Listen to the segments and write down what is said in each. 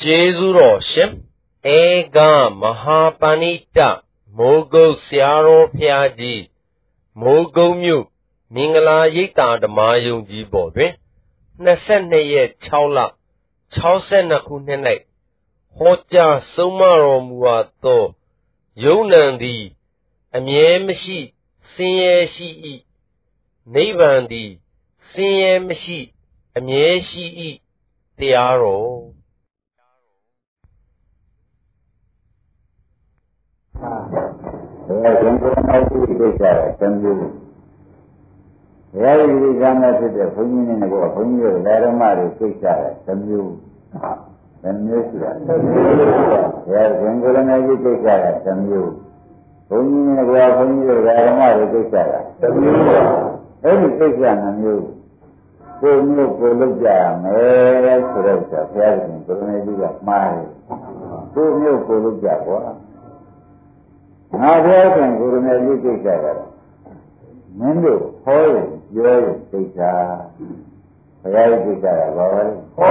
Jezuro Shim Ega Mahapanita Mogo Siaro Piaji Mogo Mu Mingala Yita the Mayung Jibobe Naseneye Chaula Chausena Kunene Hoja Sumaro Muato Yonandi Amiemshi Sinye Shi Nevandi Sinye Shi Amieshi Tiaro Yang kedua itu bicara tentang yang ini zaman itu punya ni gua punya dalam hari bicara tentang sudah. Yang kedua itu bicara tentang punya ni gua punya dalam hari bicara ini bicara tentang punya keluarga mereka sudah siapa yang punya juga mari punya keluarga gua. Nada yang guru nabi kita, mendo, hoi, joi, kita, saya kita, bawa,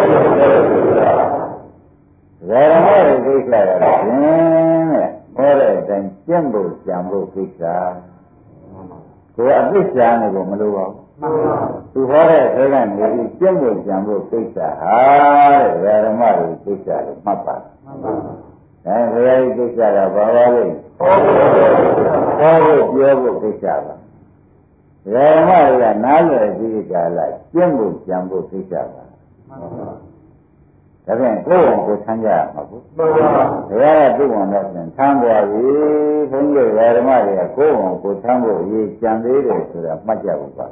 ramai kita, ini, orang dan jambu kita, kau habis jangan kau meluap, tu orang orang ini jambu kita, ramai kita, apa? Dan saya kita bawa Kau dia bicara. Ramai nala bicara, jambu bicara. Tapi kau tanya apa? Saya tu orang tanya ini, pengen ramai kau tanya ini jambu sudah macam apa?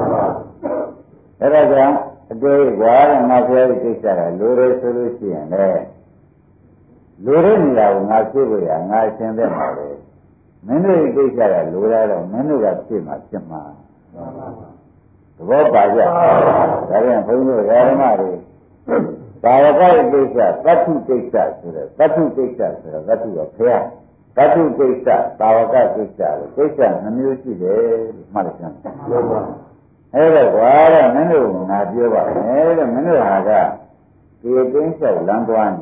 Kerana ada orang macam bicara, luar solusi ni. Luar ni lah ngaji boleh, ngaji sendiri boleh. Menu itu cara luar lah, menu kasi macam. Sebab baca, kalau yang punya orang mari, kalau kau biasa, batu biasa sudah, batu apa? Batu biasa, kalau kau biasa, menu itu deh macam. Orang menu ngaji apa? Menu ada, dia biasa langguan.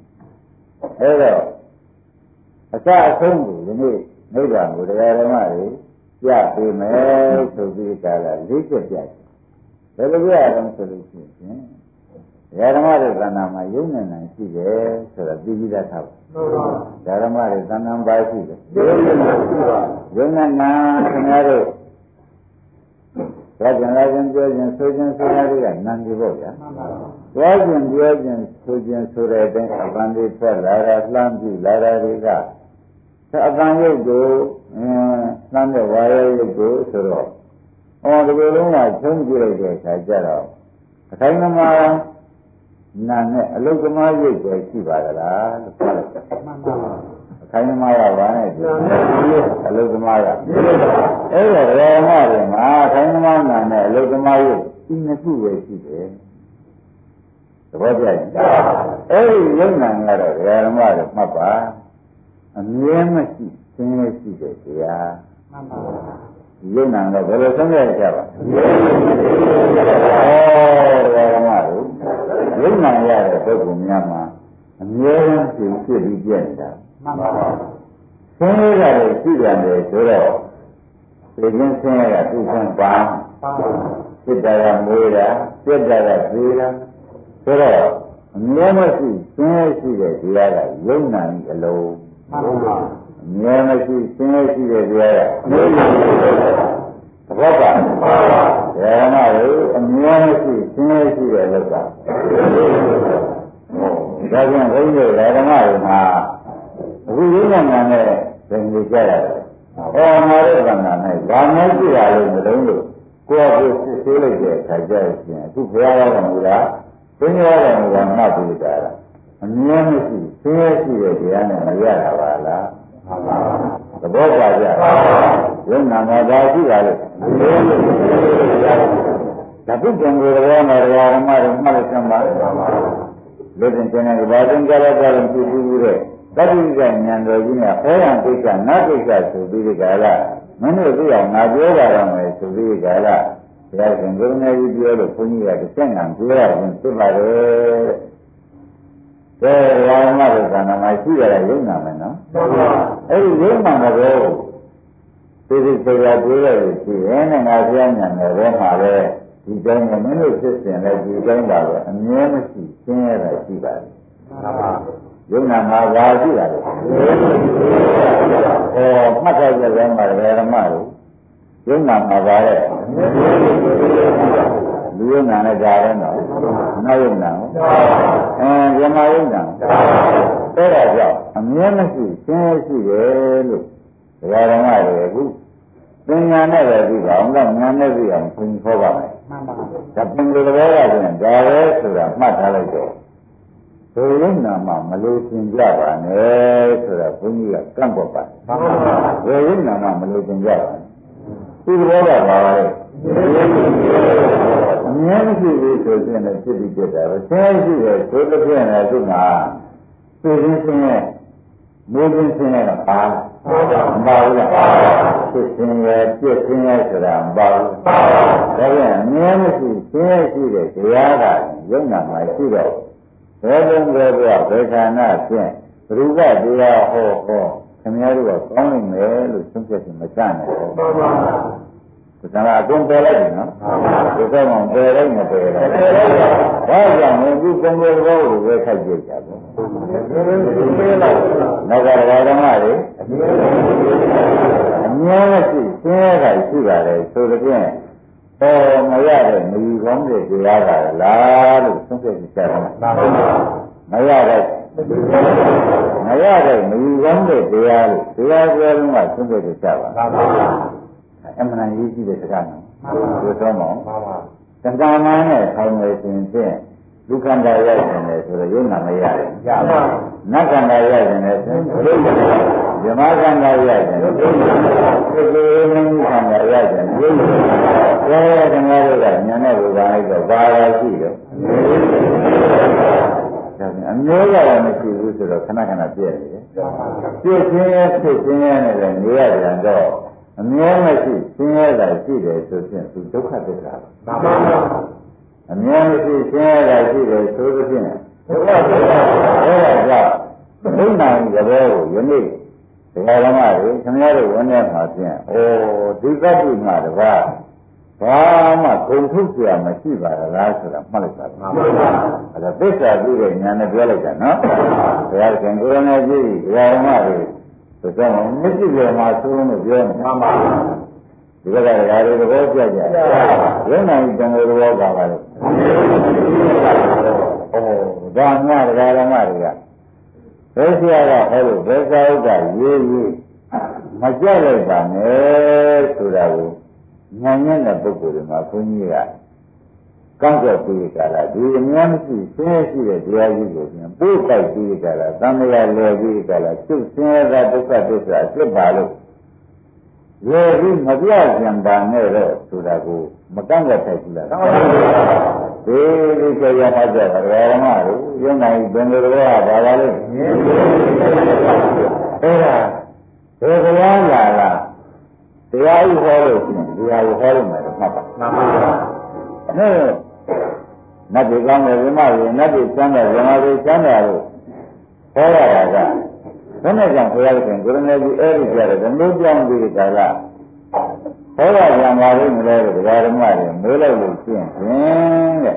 Asal sungguh ini negara budaya ramai, siapa yang sebutkan lihat siapa. Kalau dia orang solusi, ramai nama Yunnan sih, sudah digital tahu. Ramai nama baik sih. Yunnan nama Rajan sojan kan nanti boleh. Rajan sojan surat dan abang lara lambi lara riga. Abang itu lambi waya itu suruh. Orang belum macam dia saja. Kalau nama nane, lalu kemana dia sih bala. Kalau nama mana itu, lalu kemana? Ramai kalau nama nane, lalu kemana? Ini tu sih. Sebab dia, yang nane ramai apa? Ni masih sih dia. Yang nane berapa sangat siapa? Ramai. Yang nane ada berguna mah. Ni masih dia dah. Saya tidak ada surat. Sejak saya tuhan paham, tidak ada muda, tidak ada bila. Surat, masih saya tidak ada Yunnan kalau. Masih saya tidak ada. Apa? Saya mahu masih saya tidak ada. Jadi yang ini ramai mah. Ini mana yang bicara? Orang mana? Ramai dia lalu kau sesuai dia saja sih. Tu berapa mula? Berapa mula nak bicara? Ni mesti dia ni awala. Sebab apa? Yang nama baju lalu. Tapi jangan ramai sama. Lepas jangan badan jalan tu. Tapi jangan lagi orang kita nak kita subir gala, mana dia nak jual orang subir gala. Saya sendiri ni dia le punya kita jangan jual, itu baru ကဲဓမ္မတို့ကနာမရှိရတဲ့ယုံနာမယ်နော်အဲ့ဒီယုံနာတဲ့ဘောသိသိစေရတွေ့ရရှိရင်ငါပြောင်းညာတယ်ဘယ်မှာလဲဒီတိုင်းနဲ့မင်းတို့ဖြစ်စဉ်လဲဒီတိုင်းပါပဲအမြဲမရှိရှင်းရတာရှိပါတယ်ယုံနာမှာဘာရှိတာလဲမှတ်ထားကြတဲ့မှာဓမ္မတို့ယုံနာမှာပါလေလူယုံနာနဲ့ကြားတယ်နော်နောက်ယုံနာဇမယုံနာအဲ့ဒါကြောင့်အမြဲမရှိရှင်းရရှိတယ်လို့ဓမ္မတွေအခုပညာနဲ့ပဲပြီးပါအောင်လားဉာဏ်နဲ့ပြီးအောင်ဘုန်းကြီးခေါ်ပါမယ်ဒါပင်ကိုယ်တော်ကဆိုရင်ဒါပဲဆိုတာမှတ်ထားလိုက်တော့ဘယ်လိုနာမှမလို့သင်ကြပါနဲ့ဆိုတာဘုန်းကြီးကကန့်ကွက်ပါတယ်ဘယ်လိုနာမှမလို့သင်ကြပါနဲ့ဒီဘောကပါပါလေအမြဲမရှိဘူးဆိုရင်လည်းဖြစ်ပြီးပြတာပဲဆင်းရဲရှိတယ်ဆိုတဲ့ပြည့်နေသူကသိရင်းဆင်းရဲမိုးရင်းဆင်းရဲကပါမပါဘူးလားဖြစ်ခြင်းရဲ့ပြည့်ခြင်းရဲ့ဆိုတာမပါဘူးဒါပြန်အမြဲမရှိရှင်းရရှိတဲ့တရားကယုံနာမှာရှိတော့ဘယ်လိုလဲဆိုတော့ဘယ်ဌာနဖြင့်ဘုရားတရားဟောခင်ဗျားတို့ကကောင်းနိုင်မယ်လို့ဆုံးဖြတ်ခြင်းမချနိုင်ဘူးဒါကအကုန်ပယ်လိုက်တယ်နော်ဒီကောင်းပယ်လိုက်မပယ်လိုက်ဘာကြောင့်လဲဒီကုံတော်ဘောကိုပဲခိုက်ကြကြတယ်နောက်ကဓမ္မတွေအမြဲမရှိရှင်းရတာရှိပါတယ်ဆိုတဲ့ဖြင့်မရတဲ့မယူကောင်းတဲ့တရားကလားလို့ဆုံးဖြတ်ကြတယ်မရတဲ့မယူကောင်းတဲ့တရားလို့တရားပြောလုံးကဆုံးဖြတ်ကြပါအမှန်ကြီးရှိတဲ့စကားနော်ပြောတော့မောတက္ကမနဲ့ဆောင်းနေစဉ်ဖြင့်ဒုက္ခန္တရရတယ်ဆိုတော့ယုံနာမရတယ်ရပါနတ်ကန္တရရတယ်ဆိုတော့ဇမကန္တရရတယ်ဒီလိုမျိုးကန္တရရတယ်ယုံနာတယ်ဓမ္မတွေကညာနဲ့ဘုရားလိုက်တော့ဘာသာရှိတော့အမျိုးရလည်းမရှိဘူးဆိုတော့ခဏခဏပြည့်နေတယ်ပြည့်ခြင်းရဲ့ဖြစ်ခြင်းရဲ့နဲ့လည်းနေရပြန်တော့အမြဲမရှိရှင်းရတာရှိတယ်ဆိုဖြင့်သူဒုက္ခသစ္စာပါမှန်ပါအမြဲမရှိရှင်းရတာရှိတယ်ဆိုဖြင့်ဒုက္ခသစ္စာအဲ့ဒါကြောင့်ဘုရားရဲ့ဘောကိုယနေ့ဒကာဓမ္မတွေခင်ဗျားတို့ဝန်ထဲမှာဖြင့်ဒီကတိမှာတပါးဘာမှဂုဏ်ထုတ်เสียမရှိပါလားဆိုတာမှတ်လိုက်တာမှန်ပါအဲ့ဒါသစ္စာပြီးတဲ့ဉာဏ်နဲ့ပြောလိုက်တာနော်ဘုရားရှင်ကိုရဏကြီးဒကာဓမ္မတွေဒါကြောင့်မရှိကြမှာသုံးလို့ပြောနေမှန်ပါဒီကတည်းကဓာရီသဘောပြကြရုံနိုင်တံဃာတော်ပါပါလို့ဒါမှဒကာဓမ္မတွေကဘယ်ဆရာကဟဲ့လို့ဘယ်စာဥက္ကရေးမကြက်လိုက်ပါနဲ့ဆိုတာကိုဉာဏ်နဲ့တဲ့ပုဂ္ဂိုလ်တွေမှာဘုန်းကြီးကကောင်းကြပြီးကြလားဒီအများမရှိဆင်းရဲရှိတဲ့တရားကြီးကိုပြန်ပို့တိုက်ပြီးကြလားသံဃာလဲပြီးကြလားသူဆင်းရဲတဲ့ဒုက္ခသစ္စာအစ်ပါလို့ရေပြီးမပြကြံပါနဲ့တော့ဆိုတာကိုမကန့်ကွက်ထိုက်ဘူးလားဒီကြောရမှကြတာဓမ္မတို့ယုံနိုင်ဘယ်လိုတော့ဘာပါလဲအဲ့ဒါဘယ်တရားလာလားတရားဥဟောလို့ရှိရင်တရားဥဟောလို့မယ်တော့မှတ်ပါမှန်ပါနတ်ပြည်ကောင်းတယ်ဇမရေနတ်ပြည်ကျမ်းတယ်ဇမရေကျမ်းတယ်လို့ဟောရတာကဘယ်နဲ့ကြောင့်ဘုရားရှင်ကိုရဏကြီးအဲ့ဒီကြတယ်ဘယ်လိုကြောင်းပြီးကြလားဟောရကြပါလိမ့်မလဲတဲ့ဓမ္မတွေမေးလိုက်လို့ရှင်းတဲ့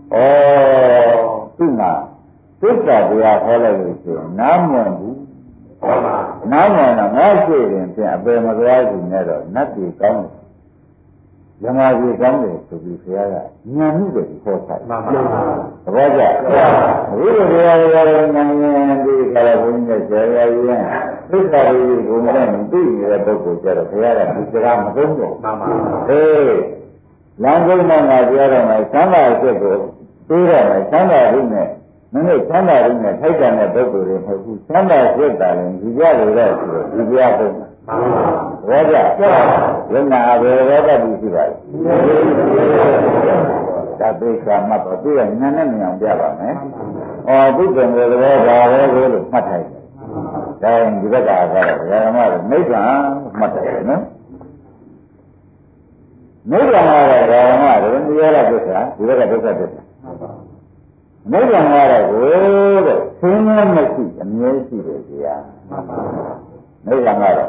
သူ့မှာသစ္စာတရားဟောလိုက်လို့ရှင်းနားမဝင်ဘူးနားမဝင်တော့ငါရှိရင်ပြန်အပေမသွားဘူးနဲ့တော့နတ်ပြည်ကောင်းတယ်ဇမကြီးကောင်းတယ်ဆိုပြီးဘုရားကဉာဏ်မှုတွေဟောထားမှန်ပါသဘောကျဘုရားတရားတော်ဉာဏ်ဉာဏ်ဒီကရဘုန်းကြီးဆရာကြီးရင်သစ္စာကြီးကိုမနဲ့သိနေတဲ့ပုဂ္ဂိုလ်ကြတော့ဘုရားကဒီစကားမသုံးတော့မှန်ပါလမ်းကုန်းမှာငါပြောတော့မယ်သံဃာအစ်ကိုသိရမယ်သံဃာရင်းနဲ့မင်းတို့သံဃာရင်းနဲ့ထိုက်တန်တဲ့ပုဂ္ဂိုလ်တွေမဟုတ်ဘူးသံဃာစိတ်တာလည်းဒီကြလို့တော့ဆိုတော့ဒီကြပုံဘောကြယန္နာဘေရောတတိရှိပါလေဒါသိက္ခာမှတ်တော့သူကဉာဏ်နဲ့မြင်အောင်ပြပါမယ်သူကံရဲ့သဘောဒါပဲလို့မှတ်ထိုက်တယ်ဒါရင်ဒီဘက်ကကတော့ဓမ္မတွေနိဗ္ဗာန်မှတ်တယ်နော်နိဗ္ဗာန်ကတော့ဓမ္မတွေနိရောဓသစ္စာဒီဘက်ကဒုက္ခသစ္စာနိဗ္ဗာန်ကတော့ကိုတဲ့ဆင်းရဲမရှိအမြဲရှိတယ်တရားနိဗ္ဗာန်ကတော့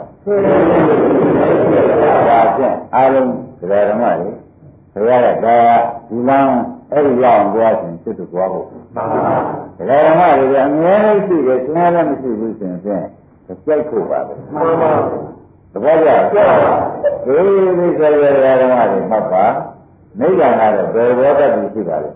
ဒါဖြင့်အားလုံးတရားဓမ္မတွေဘုရားကဒါဒီလမ်းအဲ့ဒီရောက်အောင်သွားခြင်းစစ်တူသွားဖို့တရားဓမ္မတွေကအမြဲရှိတယ်ဆင်းရဲလည်းမရှိဘူးဆိုရင်ဖြင့်ကြိုက်ဖို့ပါပဲသဘောကျဒီဆိုရတရားဓမ္မတွေမှတ်ပါနိဗ္ဗာန်ကတော့ဘယ်ဘောတတ်ပြီးရှိပါလဲ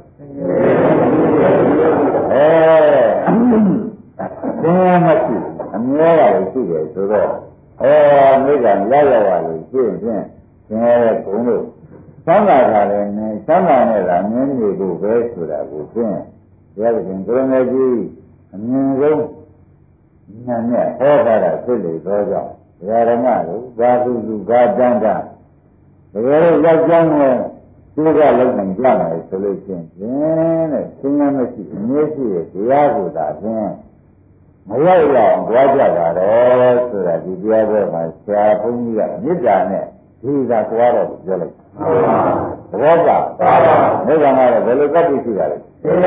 ဆင်းရဲမရှိအမြဲတမ်းရှိတယ်ဆိုတော့နိဗ္ဗာန်ရောက်ပါလို့ရှိရင်ဖြင့်ဆင်းရဲတဲ့ဘုံတို့သံဃာကလည်းနဲ့သံဃာနဲ့ကမြင်နေဖို့ပဲဆိုတာကိုဖြင့်တရားရှင်ကိုရမေကြီးအမြင်ဆုံးဉာဏ်နဲ့ဟောတာဖြစ်လေသောကြောင့်ဒကာဓမ္မတို့ဘာသူစုဘာတန်းတန်းတကယ်လို့ယောက်ျားနဲ့သူကလုံးနိုင်ကြမယ်ဆိုလို့ရှိရင်တဲ့ဆင်းရဲမရှိအမြဲရှိတဲ့တရားကိုသာဖြင့်မရောက်အောင်ကြွားကြတာတော့ဆိုတာဒီတရားပွဲမှာဆရာဘုန်းကြီးကမေတ္တာနဲ့ဒီသာကြွားတော့ပြောလိုက်သဘောကျနိဗ္ဗာန်ကတော့ဘယ်လိုတတ်သိရှိတာလဲ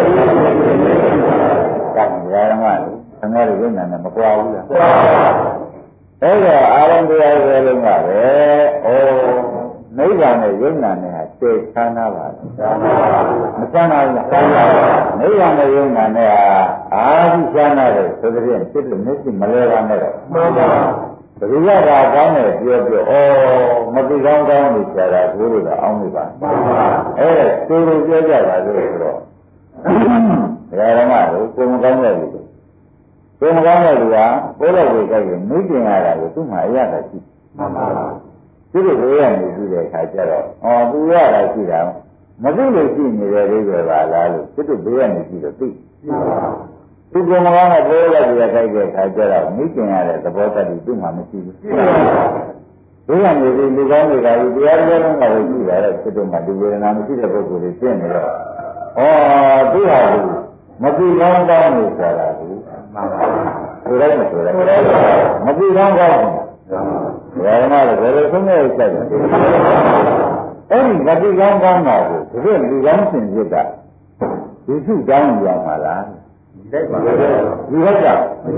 ကံဓမ္မလို့ခင်ဗျားတို့ဉာဏ်နဲ့မကွာဘူးလားအဲ့တော့အာရုံတရားတွေလုံးကပဲနိဗ္ဗာန်နဲ့ယုံနာနဲ့ဟာတည်ချမ်းသာပါမချမ်းသာဘူးနိဗ္ဗာန်နဲ့ယုံနာနဲ့ဟာအာဟုချမ်းသာတယ်ဆိုတဲ့ဖြစ်လို့မျက်စိမလဲပါနဲ့တော့မှန်ပါဘုရားကကောင်းတယ်ပြောမသိကောင်းနေကြတာဘုရားကအောင်းနေပါမှန်ပါအဲ့ဒါသူတို့ပြောကြတာလို့ဆိုတော့ဓမ္မတို့ကိုမကောင်းတဲ့လူကိုမကောင်းတဲ့လူကပိုးလိုက်ကိုကြိုက်ရင်မိကျင်ရတာကိုသူ့မှာအရသာရှိမှန်ပါသူတို့ဘေးကနေကြည့်တဲ့အခါကျတော့သူရတာရှိတာမသိလို့ရှိနေတဲ့လေးပဲပါလားလို့သူတို့ဘေးကနေကြည့်တော့သိသူကမကောင်းတဲ့ပိုးလိုက်ကိုကြိုက်တဲ့အခါကျတော့မိကျင်ရတဲ့သဘောတည်းသူ့မှာမရှိဘူးဘေးကနေဒီလူကောင်းတွေကဒီတရားတော်လုံးကလည်းကြည့်တာတော့သူတို့မှာဒီဝေဒနာမရှိတဲ့ပုဂ္ဂိုလ်တွေပြင့်နေတော့သူဟာမသိကောင်းကောင်းနေဆိုတာကမှန်ပါဘူးဒါလည်းမဆိုရဘူးမသိကောင်းကောင်းဘယ်မှာလဲဘယ်လိုဆုံးနေချက်လဲအဲ့ဒီမသိကောင်းကောင်းတာကိုဒီလိုလူကောင်းရှင်ဖြစ်တာဒီစုတောင်းရမှာလားဒီဟုတ်ကဒီလိုဉာဏ်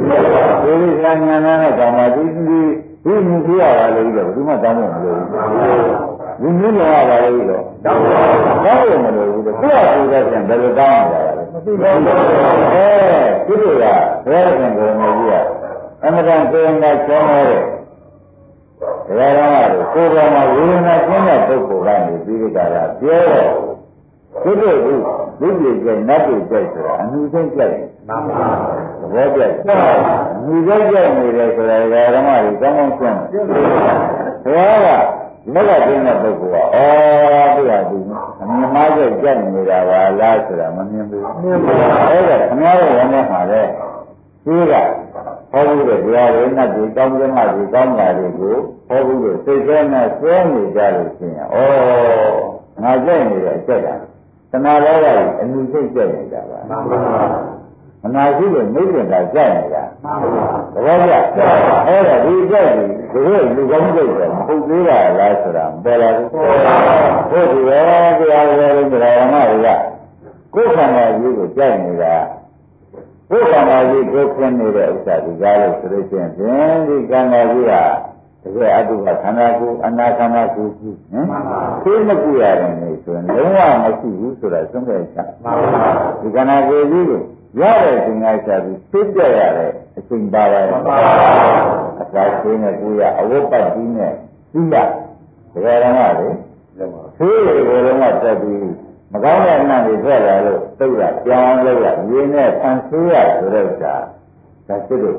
နဲ့ကောင်းပါဒီမြင်ကြရပါလို့တော့ဘယ်မှတောင်းမလို့ဘူးဒီမျိုးလောရပါလို့တော့တောင်းမလို့ဘူးတော့ကိုယ့်အကူတဲ့ပြန်ဘယ်လိုတောင်းရတာလဲမသိပါဘူးဒီလိုကဘယ်နဲ့ကိုယ်မကြီးကအမှန်တန်ကိုယ်ကချောင်းရဲတယ်ဒါကြောင့်ကိုယ်ပေါ်မှာဝိညာဉ်ကျင်းတဲ့ပုဂ္ဂိုလ်ကနေပြီးကြတာပြောတော့ဒီလိုလူကြီးကျနတ်ကြီးကျဆိုတာအမှုချင်းကျတယ်မှန်ပါသဘောကျအမှုချင်းကျနေတယ်ဆိုတာဓမ္မတွေကောင်းကောင်းရှင်းတယ်ဘုရားကလက်ကကျင်းတဲ့ပုဂ္ဂိုလ်ကသူ့ဟာသူအမြင်မှားကျကျနေတာပါလားဆိုတာမမြင်ဘူးမြင်ပါအဲ့ဒါခင်ဗျားတို့ဝင်နေမှာလေဒီကဟောဘူးတဲ့တရားတွေနဲ့ဒီကောင်းကျိုးမှဒီကောင်းတာတွေကိုဟောဘူးလို့စိတ်ထဲနဲ့စွဲနေကြလို့ရှိရင်ငါကြိုက်နေတဲ့အချက်တာသနာတော်ကအမှုစိတ်ကြိုက်နေတာပါမှန်ပါမနာရှိလို့မိတ်တင်တာကြိုက်နေတာမှန်ပါသဘောကျအဲ့ဒါဒီကြိုက်ဒီလူကောင်းကြိုက်တယ်မဟုတ်သေးတာလားဆိုတာပေါ်လာဘူးဟုတ်ပြီပဲတရားတော်လုံးတရားဓမ္မတွေကကိုယ်ခန္ဓာကြီးကိုကြိုက်နေတာကိုယ်ခန္ဓာကြီးကိုခင်းနေတဲ့ဥစ္စာဒီကားလို့ဆိုလို့ရှိရင်ဒီခန္ဓာကြီးဟာတကယ်အတုပခန္ဓာကိုအနာခန္ဓာကိုကြီးသိမကြည့်ရတယ်နေဆိုရင်လုံးဝမရှိဘူးဆိုတာသုံးခဲ့ချင်ဒီခန္ဓာကိုကြီးကိုရတဲ့သင်္ခါချပြီးသိပြရတဲ့အချိန်ပါပါအသာသိနေကိုရအဝတ်ပတ်ပြီးနဲ့သိရတကယ်တော့လေသိတွေကိုလုံးဝတက်ပြီးမကောင်းတဲ့အနံ့တွေထွက်လာလို့သိရပြောင်းလို့ရရင်းနဲ့ဆန်းဆိုးရဆိုတော့ဒါစစ်လို့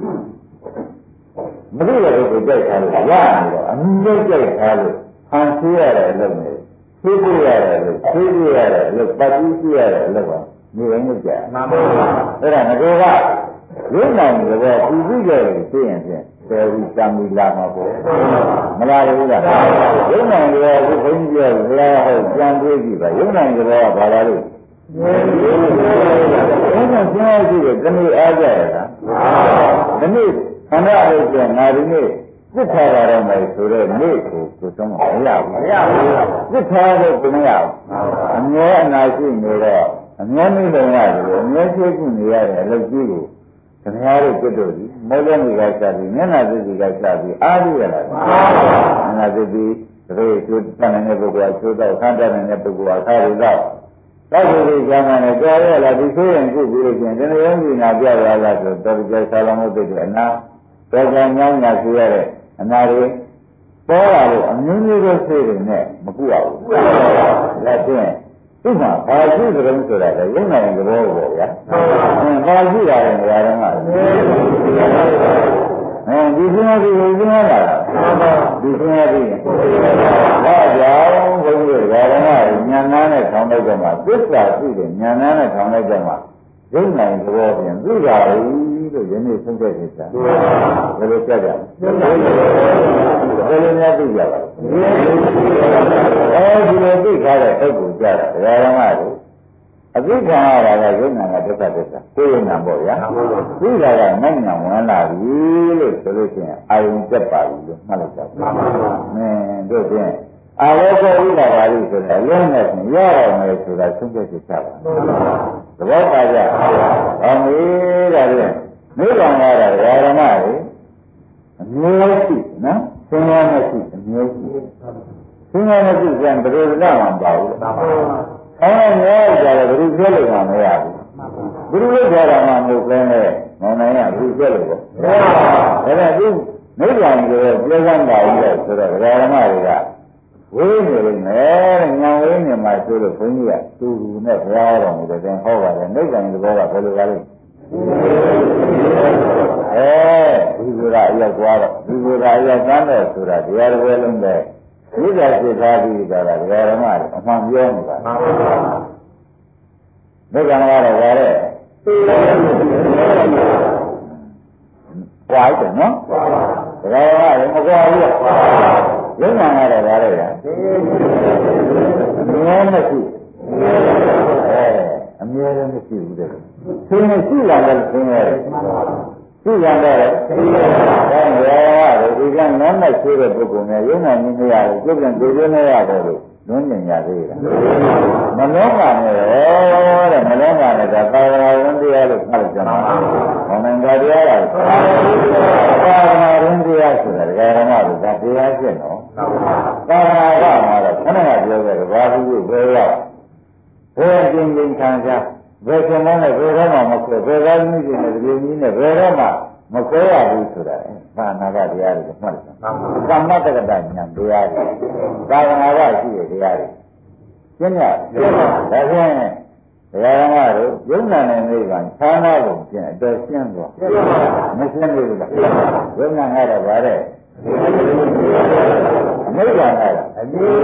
မသိတဲ့ကိုကြိုက်ထားလို့ရနေတော့အမြင့်ကြိုက်ထားလို့ဆန်းဆိုးရတဲ့အလုပ်နဲ့သိပြရတယ်လို့သိပြရတယ်လို့ပတ်ပြီးပြရတယ်လို့ပါနေရင်းနဲ့ကြာမှန်ပါပါအဲ့ဒါငကိုကလွတ်နိုင်တယ်ပဲသူသိကြတယ်သိရင်ဖြင့်တယ်ဝိသမိလာမှာပေါ့မလားဘူးလားရုံနိုင်ကြတယ်ဘုန်းကြီးကဘုရားဟောပြန်တွေးကြည့်ပါရုံနိုင်ကြတယ်ကဘာလာလို့ဘုရားကျမ်းရှိတယ်တနည်းအားကြရတာဒီနေ့ခန္ဓာလေးကျငါဒီနေ့သစ္စာရတော့မယ်ဆိုတော့နေ့ကိုသုံးမရဘူးမရဘူးသစ္စာတော့ကိုမရဘူးအမြဲအနာရှိနေတော့အမြဲမိလုံးရတယ်အမြဲရှိခုနေရတဲ့အလုပ်ကြီးကိုခင်ဗျားတို့ကျွတ်တို့ဒီမောလနေကစားပြီးမျက်နှာသစ်ကြီးကစားပြီးအားရရလားမျက်နှာသစ်ကြီးတွေကျွတ်တတ်နေတဲ့ပုဂ္ဂိုလ်ကကျွတ်တော့ခန်းတတ်နေတဲ့ပုဂ္ဂိုလ်ကခါရတော့တောက်ပြီးကျမ်းနဲ့ကြော်ရလာဒီဆိုရင်ကုပြီးလို့ချင်းတဏှာကြီးနာပြရလားဆိုတော့ကြိုက်ဆာလမုတ်တဲ့အနာတော်ကြညောင်းညာရှိရတဲ့အနာတွေပေါ်လာလို့အမျိုးမျိုးသောစိတ်တွေနဲ့မကူအောင်ဒါဖြင့်ဒီမှာဘာရှိကြုံဆိုတာလေရုံနိုင်သဘောပေါ့ဗျာဘာရှိတာလဲနေရာတော့ဒီစင်းရည်ကိုစင်းရတာဒီစင်းရည်ဒါကြောင့်ဘုန်းကြီးဓမ္မဉာဏ်နာနဲ့ထောင်လိုက်တော့မှသစ္စာသိတယ်ဉာဏ်နာနဲ့ထောင်လိုက်တော့မှရုံနိုင်သဘောပြင်သိတာလေလို့ယနေ့ဆုံးဖြတ်ချက်တာဘယ်လိုကြကြဘယ်လိုများသိကြပါအဲဒီလိုသိထားတဲ့ပုဂ္ဂိုလ်ကြတာဓမ္မတို့အသိခံရတာကယုံနာကဒုက္ခသစ္စာကိုယ်ယုံနာပေါ့ဗျာသိတာကနိုင်ငံဝင်လာပြီလို့ဆိုလို့ရှိရင်အာယုံတက်ပါပြီလို့မှတ်လိုက်ကြပါတို့ဖြင့်အာရောဂဝိလာပါလိဆိုတာလုံးနဲ့ဆိုရရမယ်ဆိုတာဆုံးဖြတ်ချက်ချပါသဘောပါကြအောင်ပြီဒါဖြင့်နိဗ္ဗာန်ရတာဓမ္မတွေအမျိုးရှိနော်သင်္ခါမရှိအမျိုးရှိသင်္ခါမရှိကံဘယ်လိုလဲမှမပါဘူးအဲ့ဒါမျိုးကြတယ်ဘယ်လိုပြောလို့မှမရဘူးဘယ်လိုလဲကြတာမှမဟုတ်ပဲနဲ့မောင်နိုင်ကဘယ်လိုပြောလို့ပေါ့ဒါကသူနိဗ္ဗာန်ကိုပြောစမ်းပါဦးလို့ဆိုတော့ဓမ္မတွေကဝိနေလိမ့်မယ်တဲ့ညာဝိနေမှာဆိုလို့ဘုန်းကြီးကသူ့လူနဲ့ဘုရားတော်မူတဲ့သင်ဟောပါတယ်နိဗ္ဗာန်သဘောကဘယ်လိုပါလဲဒီလိုကအရောက်သွားတော့ဒီလိုကအရောက်တန်းတယ်ဆိုတာတရားတော်ပဲလုံးတဲ့ဒီကစိတ်သားပြီးတာကဓမ္မတွေအမှန်ပြောနေတာနိဗ္ဗာန်ကတော့ဗါတဲ့ဝါတယ်နော်ဓမ္မတွေမကွာဘူးရုံနာကတော့ဗါတဲ့ရအမြဲမရှိအမြဲတမ်းမရှိဘူးတဲ့သင်မရှိလာတယ်သင်ရတယ်ရှိရတယ်ဒါရောဒီကနမ်းနဲ့ရှိတဲ့ပုဂ္ဂိုလ်များရုံနာနေမရတယ်ပြုတ်ပြန်ကြိုးကြနေရတယ်လို့လွန်းနေရသေးတယ်မလုံးပါနဲ့တဲ့မလုံးပါနဲ့ဒါသာဝရဝန်တရားလို့ပြောကြမှာဘုံနိုင်တရားလားသာဝရဝန်တရားဆိုတာဓမ္မတို့ဒါတရားရှင်းတော့သာဝရကမှာတော့ခဏကပြောခဲ့တယ်ဘာလို့ဘယ်ရောက်ဘယ်အချင်းချင်းခံကြဘယ်ကျွန်တော်နဲ့ဘယ်တော့မှမခွဲဘယ်တော့မှရှင်တဲ့ဒီလိုကြီးနဲ့ဘယ်တော့မှမခွဲရဘူးဆိုတာဘာနာကတရားတွေမှတ်တယ်။သမ္မတကတဉာဏ်တရားတွေသာဝနာကရှိတဲ့တရားတွေရှင်းရဒါဖြင့်ဘုရားဓမ္မတို့ယုံနာနဲ့နိဗ္ဗာန်ဌာနကိုကျင့်အတော်ရှင်းသွားမရှင်းဘူးလားယုံနာကတော့ဗါတဲ့နိဗ္ဗာန်ကတော့အမြဲ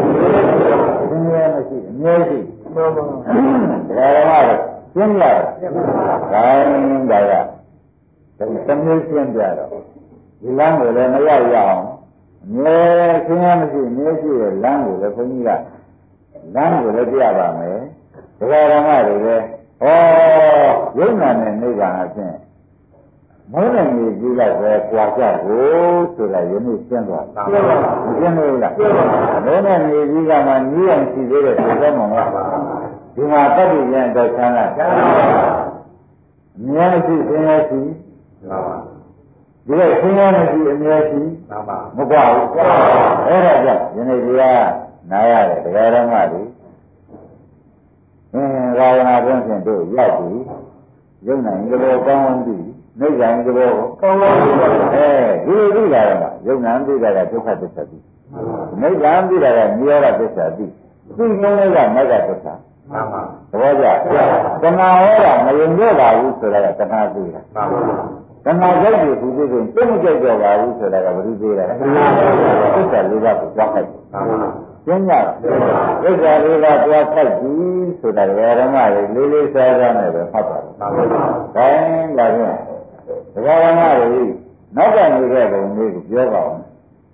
မရှိအမြဲရှိဘုရားဓမ္မတို့ရှင်းရတယ်ဒါကသမီးရှင်းပြတော့ဒီလမ်းကိုလည်းမရောက်ရအောင်အမြဲရှင်းရမရှိအမြဲရှိတဲ့လမ်းကိုလည်းဘုန်းကြီးကလမ်းကိုလည်းပြပါမယ်ဒကာဓမ္မတွေလည်းဟောယုံနာနဲ့နိဗ္ဗာန်အဖြစ်မုန်းတဲ့မြေကြီးလိုက်ပဲကြွားကြဖို့ဆိုတာယနေ့ရှင်းသွားမရှင်းလို့လားမုန်းတဲ့မြေကြီးကမှနီးအောင်ရှိသေးတယ်ဆိုတော့မှမဟုတ်ပါဒီမှာတတိယတော့ချမ်းသာအမြဲရှိသင်ရရှိဒီလိုသင်ရမရှိအမြဲရှိမကွာဘူးအဲ့ဒါကြောင့်ယနေ့တရားနာရတယ်တရားဓမ္မတွေဘာဝနာတွင်ဖြင့်တို့ရောက်ပြီယုံနိုင်ကြဘောကောင်းကောင်းသိနိဗ္ဗာန်ကြဘောကောင်းကောင်းသိဒီလိုသိတာကယုံနာသိတာကဒုက္ခသစ္စာသိနိဗ္ဗာန်သိတာကနိရောဓသစ္စာသိသိလုံးလေးကမဂ္ဂသစ္စာသဘောကျတဏှာဟောတာမယုံတော့ပါဘူးဆိုတာကတဏှာသိတာတဏှာကြိုက်ပြီးသူသိရင်သိမကြိုက်တော့ပါဘူးဆိုတာကဘယ်လိုသိတာလဲသစ္စာလေးပါးကိုကြောက်ခိုက်ရှင်းကြသစ္စာလေးပါးကြောက်ခိုက်ပြီဆိုတာဓမ္မတွေလေးလေးစားစားနဲ့ပဲမှတ်ပါတယ်ဒါရင်လာရင်ဓမ္မတွေနောက်ကနေခဲ့ပုံလေးကိုပြောပါဦး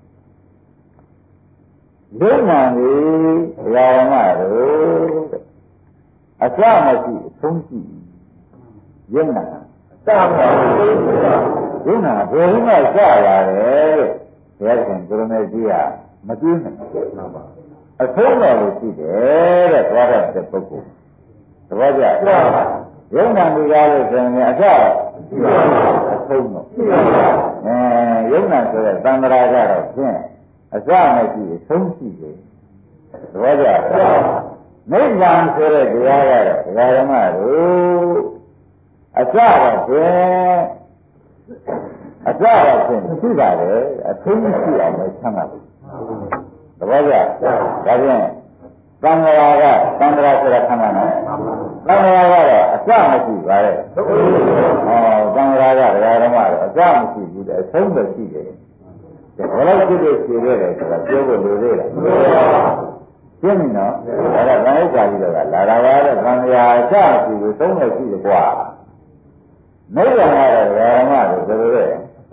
ယုံနာကြီးဓမ္မတို့အစမရှိအဆုံးရှိယုံနာစမရှိယုံနာဘယ်လိုမှစရတယ်ဘုရားရှင်ကိုရမေကြီးကမကြည့်နိုင်ဘူးအဆုံးတော်လို့ရှိတယ်တဲ့သွားတဲ့ပုဂ္ဂိုလ်သဘောကျယုံနာမိကားလို့ဆိုရင်အစအဆုံးတော့ယုံနာဆိုတဲ့သံဃာကတော့ဖြင့်အစမရှိအဆုံးရှိတယ်သဘောကျနိဗ္ဗာန်ဆိုတဲ့တရားကတော့ဒကာဓမ္မတို့အစတော့ဖြင့်အစတော့ဖြင့်ရှိပါတယ်အဆုံးရှိအောင်လည်းဆမ်းပါဘူးသဘောကျဒါဖြင့်သံဃာဆိုတာခန္ဓာနော်သံဃာကတော့အစမရှိပါရဲ့သံဃာကဒကာဓမ္မတော့အစမရှိဘူးတဲ့အဆုံးပဲရှိတယ်ဘယ်လိုဖြစ်ဖြစ်ရှိခဲ့တယ်ဆိုတာပြောဖို့လိုသေးလားရှင်းပြီနော်ဒါကဗန္ဓုကာကြီးတော့ကလာတာပါတဲ့သံဃာအစမရှိဘူးသုံးလို့ရှိတယ်ကွာနိဗ္ဗာန်ကတော့ဒကာဓမ္မတို့ဘယ်လိုလဲအစ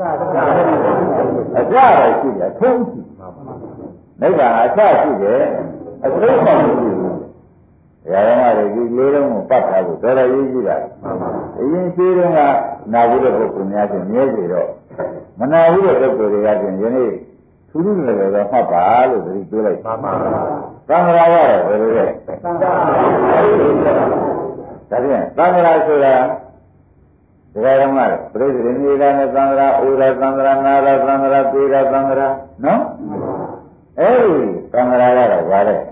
တော့ရှိတယ်အဆုံးရှိနိဗ္ဗာန်အစရှိတယ်အဆုံးမရှိဘူးဓမ္မတွေဒီလေးလုံးကိုပတ်ထားဖို့တော်တော်ရေးကြည့်တာအရင်ရှိတုန်းကနာဘူးတဲ့ပုဂ္ဂိုလ်များချင်းမြဲစီတော့မနာဘူးတဲ့ပုဂ္ဂိုလ်တွေကချင်းယနေ့ထူးထူးလည်းတော့မှတ်ပါလို့ဒီပြောလိုက်သံဃာကတော့ဘယ်လိုလဲဒါပြန်သံဃာဆိုတာဒကာဓမ္မတွေပြိဿရင်းကြီးကနဲ့သံဃာဩရသံဃာနာရသံဃာသေရသံဃာနော်အဲဒီသံဃာကတော့ဗါတဲ့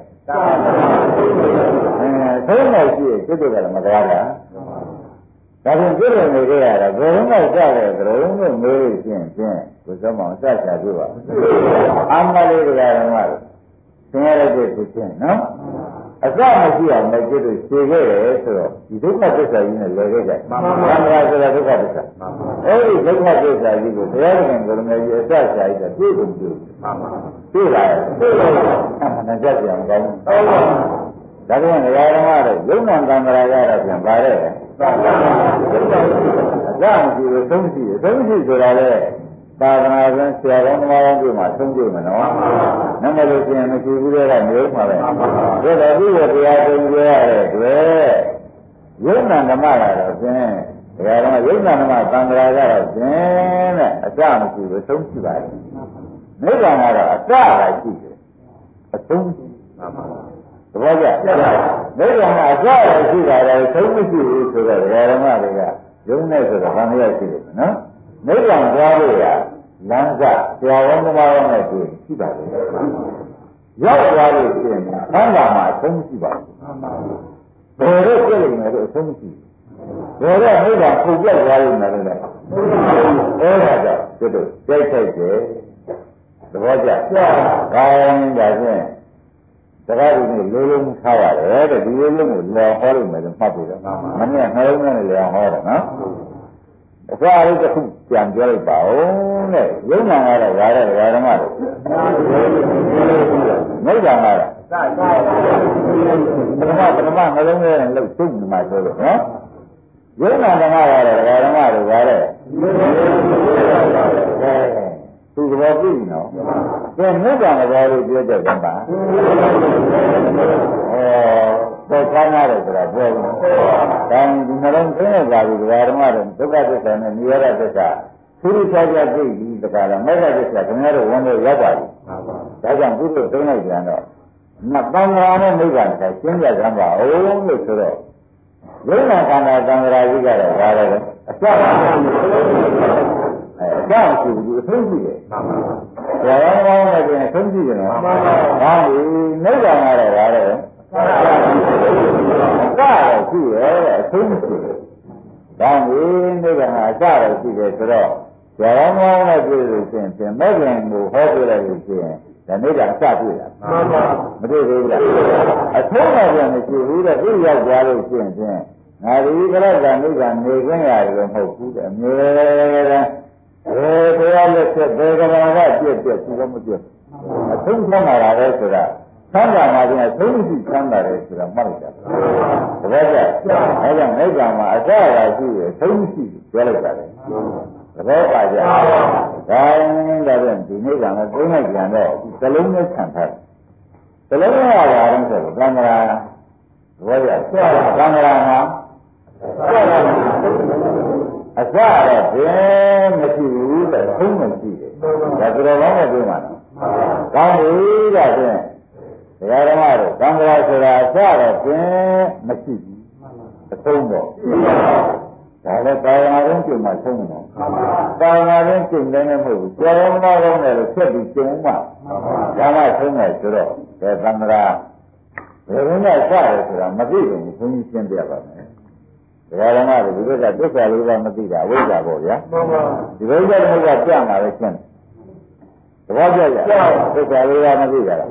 သုံးလိုက်ရှိစိတ်တွေကလည်းမကားတာဒါဖြင့်ပြည့်စုံနေကြရတာဘယ်တော့မှစတဲ့ကရုံးနဲ့မေးလို့ရှိရင်ကိုယ်စောမောင်စချပြပါအာမလေးတရားဓမ္မတွေသင်ရတဲ့သူချင်းနော်အစမရှိအောင်လည်းပြည့်လို့ရှင်းခဲ့တယ်ဆိုတော့ဒီဒုက္ခသစ္စာကြီးနဲ့လွယ်ခဲ့ကြ။မှန်ပါပါ။ဘာဆိုတာဒုက္ခသစ္စာ။အဲဒီဒုက္ခသစ္စာကြီးကိုတရားတော်ကိုယ်တော်ကြီးအစချာကြီးကပြည့်စုံပြု။မှန်ပါပါ။ပြည့်လာတယ်။ပြည့်လာတယ်။မကြက်ပြန်ကောင်းဘူး။ဟုတ်ပါဘူး။ဒါပြန်တရားဓမ္မတွေယုံနာသံဃာရတော့ပြန်ပါတဲ့။မှန်ပါပါ။အစမရှိလို့သုံးရှိတယ်။သုံးရှိဆိုတာလေသာသနာ့ဆရာတော်သမားတော်တို့မှာသုံးကြည့်မယ်နော်။နမလို့ပြင်မရှိဘူးတဲ့ကမျိုးမှာပဲ။ဒါတော့ဒီတရားသုံးကြရတဲ့တွေ့ယုံနာဓမ္မကတော့ဖြင့်ဒါကတော့ယုံနာဓမ္မသံဃာကတော့ဖြင့်တဲ့အစမရှိဘူးသုံးရှိပါတယ်။နိဗ္ဗာန်ကတော့အစကရှိတယ်။အဆုံးရှိပါပါ။သဘောကျ။နိဗ္ဗာန်ကအစရရှိတာလည်းသုံးမရှိဘူးဆိုတော့ဓမ္မတွေကယုံနေဆိုတော့ဘာမှရရှိတယ်နော်။နိဗ္ဗာန်သွားလို့ရလမ်းကဆရာဝန်သမားတော်နဲ့တွေ့ရှိပါတယ်။ရောက်သွားလို့ရှိရင်သံဃာမှာအဆုံးရှိပါတယ်။ဘယ်လိုပြည့်နေလဲအဆုံးရှိ။ဘယ်တော့နိဗ္ဗာန်ပုံပြတ်သွားလို့လည်းလဲ။အဲဒါကြောင့်သူတို့ကြိုက်ထိုက်တယ်။သဘောကျ။ဒါရင်ဒါဖြင့်တရားတွေနဲ့လေးလုံးထားရတယ်တဲ့ဒီလေးလုံးကိုလောဟောလို့မယ်လို့မှတ်ပြီးတော့မနေ့နှလုံးနဲ့လည်းဟောတယ်နော်။အစာလေးတစ်ခုပြန်ပြောလိုက်ပါဦးတဲ့ယုံနာကတော့ဓာတ်ဓမ္မတွေနိဗ္ဗာန်ကတော့ပထမနှလုံးထဲနဲ့လှုပ်ရှုပ်နေမှာဆိုလို့နော်ယုံနာဓမ္မကတော့ဓမ္မတွေဓာတ်သူသဘောပြီနော်။ဒါနိဗ္ဗာန်သဘောလေးပြောတတ်တယ်ပါ။တော့ခါနာတယ်ဆိုတာပြောဘူး။ဒါဒီနှလုံးသွင်းရပါပြီဓမ္မတွေဒုက္ခသစ္စာနဲ့နိရောဓသစ္စာသူတို့ခြားခြားသိပြီးတကားတော့မေတ္တာသစ္စာခင်ဗျားတို့ဝန်လို့ရောက်ပါပြီ။ဒါကြောင့်ဘုရားသိလိုက်ပြန်တော့နတ်သံဃာနဲ့နိဗ္ဗာန်ကိုရှင်းပြကြပါဦးလို့ဆိုတော့ယုံနာခန္ဓာသံဃာကြီးကတော့ဒါလည်းအစပါအကြောင်းရှိဘူးအဆုံးရှိတယ်။မှန်ပါပါ။ဒါရောကောင်းတယ်ပြင်အဆုံးရှိတယ်နော်။မှန်ပါပါ။ဒါဒီနိဗ္ဗာန်ကတော့ဒါလည်းအစတော့ရှိရဲ့အဆုံးရှိတယ်။ဒါဒီနိဗ္ဗာန်ကအစတော့ရှိတယ်ဆိုတော့ဒါရောကောင်းတယ်ပြင်လို့ရှင်ပြင်မဲ့ခင်ကိုဟောပြလိုက်လို့ရှင်ဒါနိဗ္ဗာန်အစတွေ့တာ။မှန်ပါပါ။မတွေ့သေးဘူးလား။အဆုံးတော့ပြန်မရှိဘူးတဲ့ဒီရောက်သွားလို့ရှင်ပြင်ငါဒီကရကနိဗ္ဗာန်နေခွင့်ရတယ်လို့မဟုတ်ဘူးတဲ့အမြဲတမ်းတရားလက်ဆက်ဘေကဘာကပြည့်ပြည့်သူလည်းမပြည့်အဆုံးသမ်းလာတယ်ဆိုတာသံဃာမှာပြန်သုံးရှိသမ်းလာတယ်ဆိုတာမှတ်လိုက်တာတပည့်ကြအဲကြောင့်နိဗ္ဗာန်မှာအစရာရှိရသုံးရှိပြောလိုက်တာလေတပည့်ပါကြဒါရင်ဒါပြန်ဒီနိဗ္ဗာန်ကိုသိနေကြတော့သလုံးနဲ့ဆံထားသလုံးရတာတော့ဆိုတော့သံဃာတပည့်ကြသံဃာမှာအစတော့ဘယ်မရှိဘူးတဲ့သုံးမရှိတယ်ဒါကြတော်ကောင်းတဲ့ပြောမှာနော်ကောင်းပြီဒါဖြင့်တရားဓမ္မတို့သံဃာဆိုတာအစတော့ဘယ်မရှိဘူးအဆုံးတော့ဒါလည်းကာယနာရင်ကျုံမှဆုံးတော့ကာယနာရင်ကျုံတယ်နဲ့မဟုတ်ဘူးကျောင်းသားကောင်းတယ်လို့ဆက်ပြီးကျုံမှဒါမှဆုံးတယ်ဆိုတော့ဒီသံဃာဘယ်လိုနဲ့စရဲဆိုတာမသိဘူးဘုန်းကြီးရှင်းပြပါမယ်ဒကာဓမ္မတွေဒီဘက်ကသစ္စာလေးပါမသိတာအဝိဇ္ဇာပေါ့ဗျာဒီဘက်ကလည်းကပြမှာပဲရှင်းတယ်ဘာကြရသစ္စာလေးပါမသိကြလား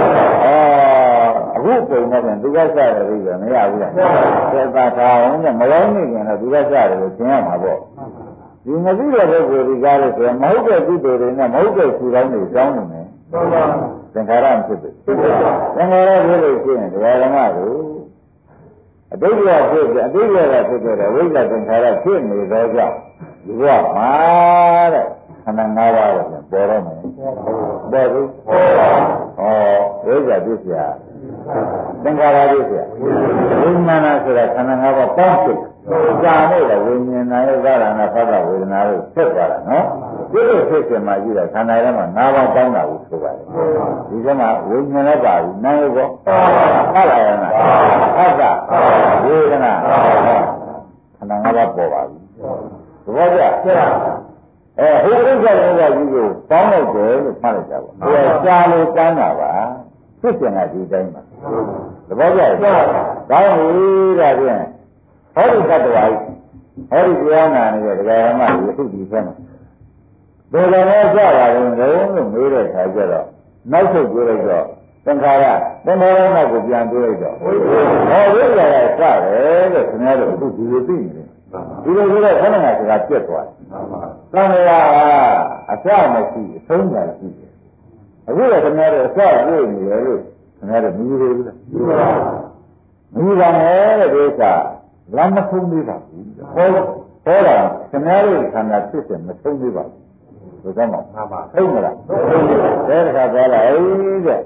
အခုပုံနဲ့ပြန်သူကစတယ်ပြီးတော့မရဘူးလားသစ္စာထားအောင်နဲ့မရောနေခင်တော့သူကစတယ်ကိုသင်ရမှာပေါ့ဒီမသိတဲ့ပုဂ္ဂိုလ်ဒီကားလို့ဆိုရင်မဟုတ်တဲ့ကုသိုလ်တွေနဲ့မဟုတ်တဲ့ခြေကောင်းတွေကြောင်းနေမယ်သင်္ခါရမဖြစ်ဘူးသင်္ခါရဖြစ်လို့ရှိရင်ဒကာဓမ္မတို့အတိတ်ကဖြစ်အတိတ်ကဖြစ်တဲ့ဝိဇ္ဇာသင်္ခါရဖြစ်နေတော့ကြောင့်ဒီကမှာတဲ့ခန္ဓာ၅ပါးတော့ပေါ်တော့မယ်ပေါ်ဘူးဝိဇ္ဇာပြည့်စရာသင်္ခါရပြည့်စရာဝိညာဏဆိုတာခန္ဓာ၅ပါးပေါင်းဖြစ်ကြာနေတဲ့ဝိညာဏရဲ့သာရဏဖတ်တာဝေဒနာတို့ဖြစ်သွားတာနော်ဒီလိုဖြစ်ခြင်းမှကြည့်တဲ့ခန္ဓာထဲမှာ၅ပါးပေါင်းတာကိုဆိုပါတယ်ဒီကမှာဝိညာဏပါဘူးနာယဘောသရဏအတ္တဝေဒနာခန္ဓာ၅ပါးပေါ်ပါပြီသဘောကျဟိုဥစ္စာတွေကကြီးကိုပေါင်းလိုက်တယ်လို့မှတ်လိုက်တာပေါ့။ဒါကြာလို့တန်းတာပါ။ဖြစ်စဉ်ကဒီတိုင်းပါ။သဘောကျလား။ကောင်းပြီဒါဖြင့်ဟောဒီသတ္တဝါကြီးဟောဒီတရားနာနေတဲ့ဒကာရမကြီးအခုဒီဆက်မှာဘယ်လိုလဲကြတာလဲလို့မေးတဲ့ခါကျတော့နောက်ဆုတ်ပြေးလိုက်တော့သင်္ခါရနောက်ကိုပြန်ပြေးလိုက်တော့ဝိဇ္ဇာကစတယ်လို့ခင်ဗျားတို့အခုဒီလိုသိနေတယ်ဒီလိုဆိုတော့ခဏခဏစကားပြတ်သွားတယ်သံဃာအစမရှိအဆုံးညာရှိတယ်အခုလည်းခင်ဗျားတို့အစပြည့်နေတယ်လို့ခင်ဗျားတို့မြည်ရဘူးလားမြည်ပါမယ်တဲ့ဒီကလမ်းမဆုံးသေးပါဘူးဟောတာခင်ဗျားတို့ခန္ဓာဖြစ်တယ်မဆုံးသေးပါဘူးဘယ်တော့မှဟုတ်မလားတဲ့ခါသွားလာတဲ့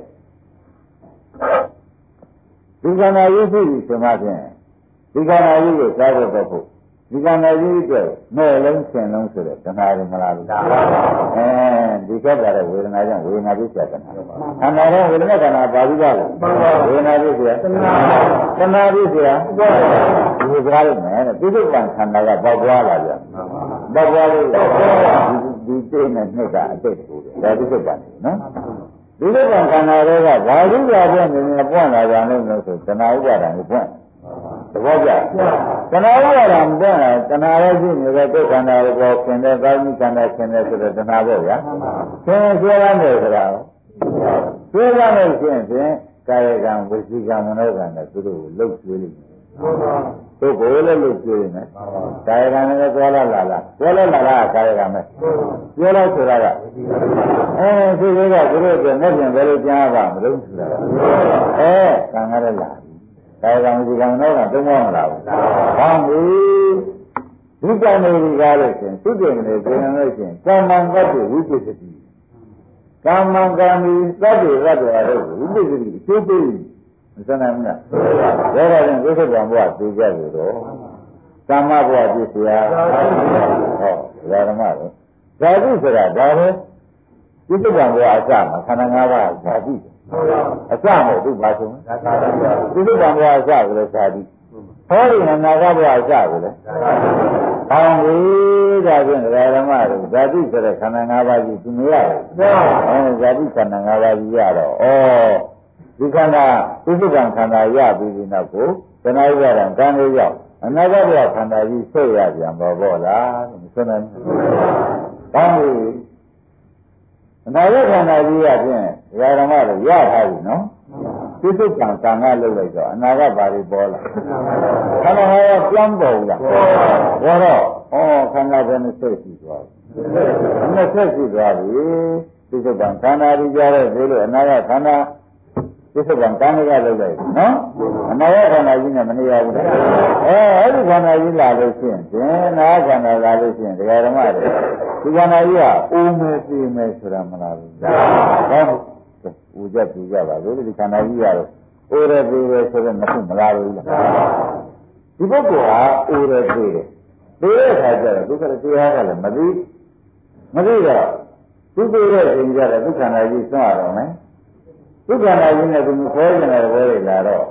ဒီခန္ဓာကြီးဖြစ်ပြီးဆိုမှဖြင့်ဒီခန္ဓာကြီးကိုစားဖို့တော့ဖို့ဒီခန္ဓာကြီးအတွက်မဲ့လုံးဆင်လုံးဆိုတဲ့တဏှာတွေမလားဘူးဒီကပ်ကြတဲ့ဝေဒနာကြောင့်ဝေဒနာပြည့်စုံတယ်ခန္ဓာရဲ့ဝေဒနာခန္ဓာပါဠိကလည်းဝေဒနာပြည့်စုံတဏှာပြည့်စုံဒီစကားလို့မယ်ပြည့်စုံခန္ဓာကပေါက်သွားလာပြန်ပေါက်သွားလို့ဒီစိတ်နဲ့နှိပ်တာအတိတ်ကိုဒါပြည့်စုံတယ်နော်ဒီလိုကခန္ဓာတွေကဘာလို့ကြတဲ့နေနေပွင့်လာကြလို့လဲဆိုတဏှာဥပါဒံကိုပွင့်သဘောကျတဏှာဥပါဒံပွင့်လာတဏှာရဲ့ရှိနေတဲ့ဒုက္ခန္တာကိုပေါ်ခင်တဲ့ကာမိခန္ဓာခင်တဲ့ဆိုတဲ့တဏှာပေါ့ဗျာခင်ဆွဲရမယ်ဆိုတာဆွဲရမယ်ရှင်းဖြင့်ကာယကံဝစီကံမနောကံနဲ့သူတို့ကိုလှုပ်ကျွေးလိမ့်မယ်ပုဂ္ဂိုလ်လည်းလှုပ်ကျွေးနေတယ်ကာယကံနဲ့ဆွဲလာဆွဲလာကာယကံပဲဆွဲလာဆိုတာကဒီလိုကသူတို့ကနဲ့ပြန်ဘယ်လိုကြားရပါမလို့ဆိုတာကံရတဲ့လားကာယကံဒီကံတော့ကသုံးမမလားဘူးဟောပြီဒီကံတွေကားလို့ရှင်သုတေကနေပြန်လို့ရှင်ကာမံကတ္တဝိပစ္စတိကာမံကံဒီသတ္တေရတ္တရတို့ဝိပစ္စတိအကျိုးပေးမစနိုင်ဘူးလားဒါကြရင်ကိစ္စကံဘဝသိကြပြီတော့ကာမဘဝပြည့်စရာဟောဓမ္မတော့ဓာတုဆိုတာဒါပဲကိစ္စကံဘဝအစမှာခန္ဓာ၅ပါးဓာတုအစမဟုတ်ဘူးဘာဆုံးကိစ္စကံဘဝအစကိုလည်းဓာတုဟောဒီနာဂဘဝအစကိုလည်းဟောပြီဒါဖြင့်ဓမ္မတို့ဓာတုဆိုတဲ့ခန္ဓာ၅ပါးကြီးသူမရဘူးဓာတုခန္ဓာ၅ပါးကြီးရတော့ဒီခန္ဓာကိစ္စကံခန္ဓာရပြီးဒီနောက်ကိုတဏှာဥပါဒံကံလေးရောက်အနာဂတ်ဘဝခန္ဓာကြီးဆက်ရပြန်ပေါ့လားမဆိုနိုင်ဘူး။ကောင်းပြီ။အနာဂတ်ခန္ဓာကြီးရဖြင့်ဓမ္မတို့ရထားပြီနော်။ကိစ္စကံကံကလှုပ်လိုက်တော့အနာဂတ်ဘာတွေပေါ်လာ။ခန္ဓာဟာပြောင်းပေါ်လာ။ဘောတော့ခန္ဓာပဲနဲ့ဆက်ရှိသွားပြီ။နဲ့ဆက်ရှိသွားပြီ။ကိစ္စကံခန္ဓာကြီးကြတဲ့ဒီလိုအနာဂတ်ခန္ဓာသစ္စာကံကံတွေကလုပ်လိုက်နော်အနာဂတ်ခန္ဓာကြီးနဲ့မနေရဘူးအဲ့ဒီခန္ဓာကြီးလာလို့ရှိရင်အနာဂတ်ခန္ဓာလာလို့ရှိရင်ဒကာဓမ္မတွေဒီခန္ဓာကြီးကအိုးမယ်ပြေးမယ်ဆိုတာမလားဘူးဟုတ်ဦးကြပြကြပါလို့ဒီခန္ဓာကြီးကတော့အိုးရပြေးတယ်ဆိုတော့မဟုတ်မလားဘူးလားဒီပုဂ္ဂိုလ်ဟာအိုးရပြေးတယ်ပြေးတဲ့အခါကျတော့ဒုက္ခတရားကလည်းမသိတော့သူပြေးတဲ့အချိန်ကျတော့ဒုက္ခနာကြီးဆွံ့ရတော့မယ်ဒုက္ခနာကြီးနဲ့သူမဆွဲကျင်တဲ့ဘဲတွေလာတော့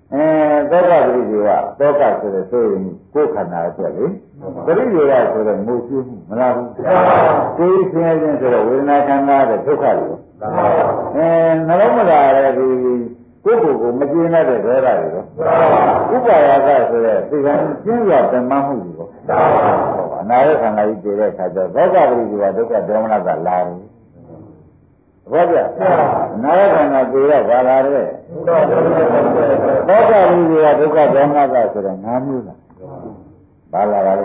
သောကပရိဒီဝသောကဆိုတဲ့ဆိုရင်ကိုယ်ခန္ဓာအတွက်လေပရိဒီဝဆိုတဲ့ငိုကြည့်မှုမလားဘူးကိုယ်ဆင်းရဲခြင်းဆိုတော့ဝေဒနာခန္ဓာတဲ့ဒုက္ခတွေနှလုံးမလာတဲ့ဒီကိုယ်ကိုမကျေနပ်တဲ့ဒေါသတွေရောဥပါယကဆိုတဲ့သိကံကျင်းရပြမမှုတွေရောအနာရခန္ဓာကြီးတည်တဲ့အခါကျတော့သောကပရိဒီဝဒုက္ခဒေါမနကလာတယ်ဘောပြနာရခန္ဓာကိုရပါလာတဲ့သောကပရိဒီဝဒုက္ခဒေါမနကဆိုတဲ့၅မျိုးလားပါလာပါလေ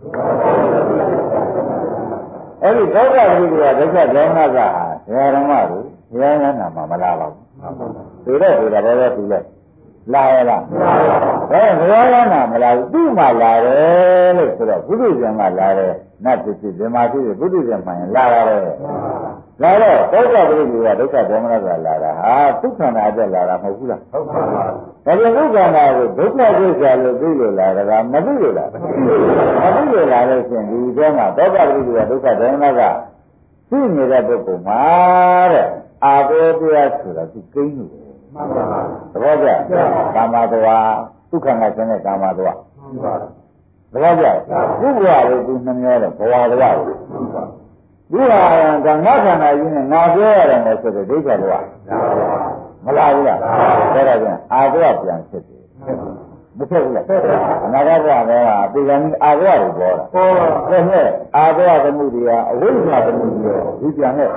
အဲ့ဒီသောကပရိဒီဝဒုက္ခဒေါမနကဟာဓမ္မတို့ဘုရားနာမှာမလာပါဘူးဆိုတော့ဆိုတာဘာလဲသူလဲလာရလားဒါဘုရားနာမလာဘူးသူ့မှာလာတယ်လို့ဆိုတော့ဘုဒ္ဓဇံမှာလာတယ်နတ်ဖြစ်ဖြစ်ဇမဖြစ်ဖြစ်ဘုဒ္ဓဇံမှာလာရတယ်လာတော့သောကပရိဒီဝဒုက္ခဒေါမနကလာတာဟာဒုက္ခနာအတွက်လာတာမဟုတ်ဘူးလားဟုတ်ပါဘူးဒါပြန်ဒုက္ခနာကိုဒုက္ခကိစ္စလို့သိလို့လာတာမသိလို့လားမသိလို့လာလို့ရှိရင်ဒီထဲမှာသောကပရိဒီဝဒုက္ခဒေါမနကသိနေတဲ့ပုဂ္ဂိုလ်မှာတဲ့အာဘောတရားဆိုတာသူကိန်းလို့မှန်ပါပါသဘောကျကာမတဝါဒုက္ခနာခြင်းနဲ့ကာမတဝါမှန်ပါသဘောကျဘုရားလေးသူနှမျောတယ်ဘဝတဝါကိုဘုရားကငါခန္ဓာကြီးနဲ့ငါပြောရတယ်နဲ့ဆိုတဲ့ဒိဋ္ဌတဝါမလားဘူးလားဒါတော့ပြန်အာဘောပြန်ဖြစ်တယ်မဖြစ်ဘူးလားအနာဂတ်ဘဝကပေကံအာဘောကိုပေါ်တာဟုတ်ကဲ့အာဘောသမှုတွေကအဝိဇ္ဇာသမှုတွေဒီပြန်နဲ့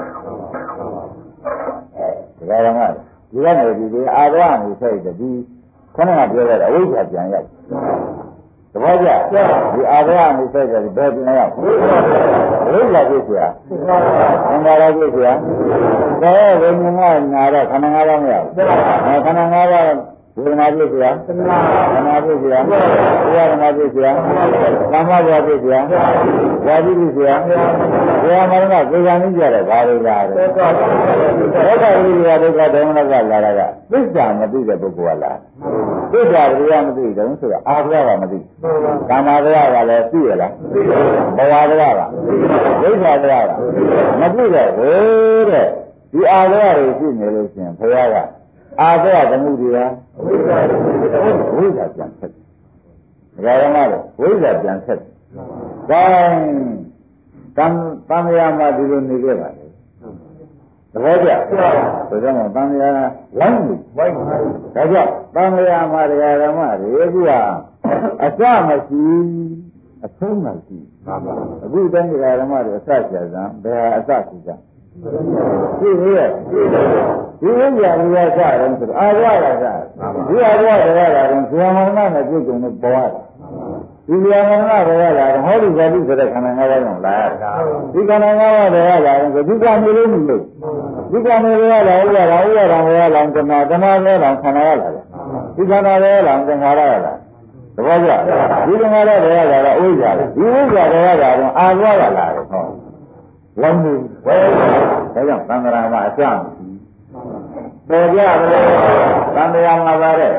ဒါကမှဒီကနေဒီအာရဝနေဆိုတဲ့ဒီခဏကပြောရတဲ့အဝိဇ္ဇာပြန်ရောက်သဘောကျဒီအာရဝနေဆိုတဲ့ဘယ်ပြန်ရောက်အဝိဇ္ဇာပြည့်စရာသင်္ခါရပြည့်စရာဒါဝိညာဉ်ကနာတော့ခန္ဓာ၅ပါးမရဘူးခန္ဓာ၅ပါးဝေဒနာပြည့်စရာခန္ဓာပြည့်စရာဝေဒနာပြည့်စရာကာမဘဝပြည့်စရာဝါဒီပြည့်စရာဘဝမရဏသေကံကြီးကြတယ်ဘာလို့လာလဲဒုက္ခဝိရိယဒုက္ခဒေါမနကလာတာကသစ္စာမသိတဲ့ပုဂ္ဂိုလ်ကလာသစ္စာတရားမသိတယ်ဆိုတော့အာဘဝကမသိကာမဘဝကလည်းသိရလားဘဝဘဝကဒိဋ္ဌာဘဝကမသိတော့ဘူးတဲ့ဒီအာဘဝတွေရှိနေလို့ရှိရင်ဘုရားကအာဘောသမှုတွေဟာဝိဇ္ဇာပြန်ဆက်တယ်။ဒါကမှလည်းဝိဇ္ဇာပြန်ဆက်တယ်။ဒါတန်မြာမှာဒီလိုနေခဲ့ပါလေ။သဘောကျ။ဒါကြောင့်တန်မြာဝိုင်းနေ။ဒါကြောင့်တန်မြာမှာတရားဓမ္မတွေအခုကအစမရှိအဆုံးမရှိ။အခုတိုင်းတရားဓမ္မတွေအစကြာစံဘယ်ဟာအစရှိကြ။ဒီလိုရဲ့ဒီဝိညာဉ်ရစတယ်ဆိုအာရရစဒီအာရရရတာတော့ဇေယမရဏနဲ့ပြုတ်ုံနဲ့ပေါ်ရတယ်ဒီဇေယမရဏပေါ်ရတာဟောဒီဇာတိဆိုတဲ့ခန္ဓာ၅ပါးကြောင့်လာရတာဒီခန္ဓာ၅ပါးပေါ်ရတာဆိုဒီကံမျိုးလို့မလို့ဒီကံမျိုးရတာဥရတာဝရတာတဏှာတဏှာလဲတာခန္ဓာရလာတယ်ဒီခန္ဓာလဲတာသင်္ခါရရလာသဘောကျဒီသင်္ခါရတွေရတာကအဝိဇ္ဇာလေဒီဝိဇ္ဇာတွေရတာတော့အာရရလာတယ်ဟောလောင်းနေဝဲဒါကြောင့်သံဃာမှာအကျမ်းပေါ်ကြတယ်သံဃာမှာပါတဲ့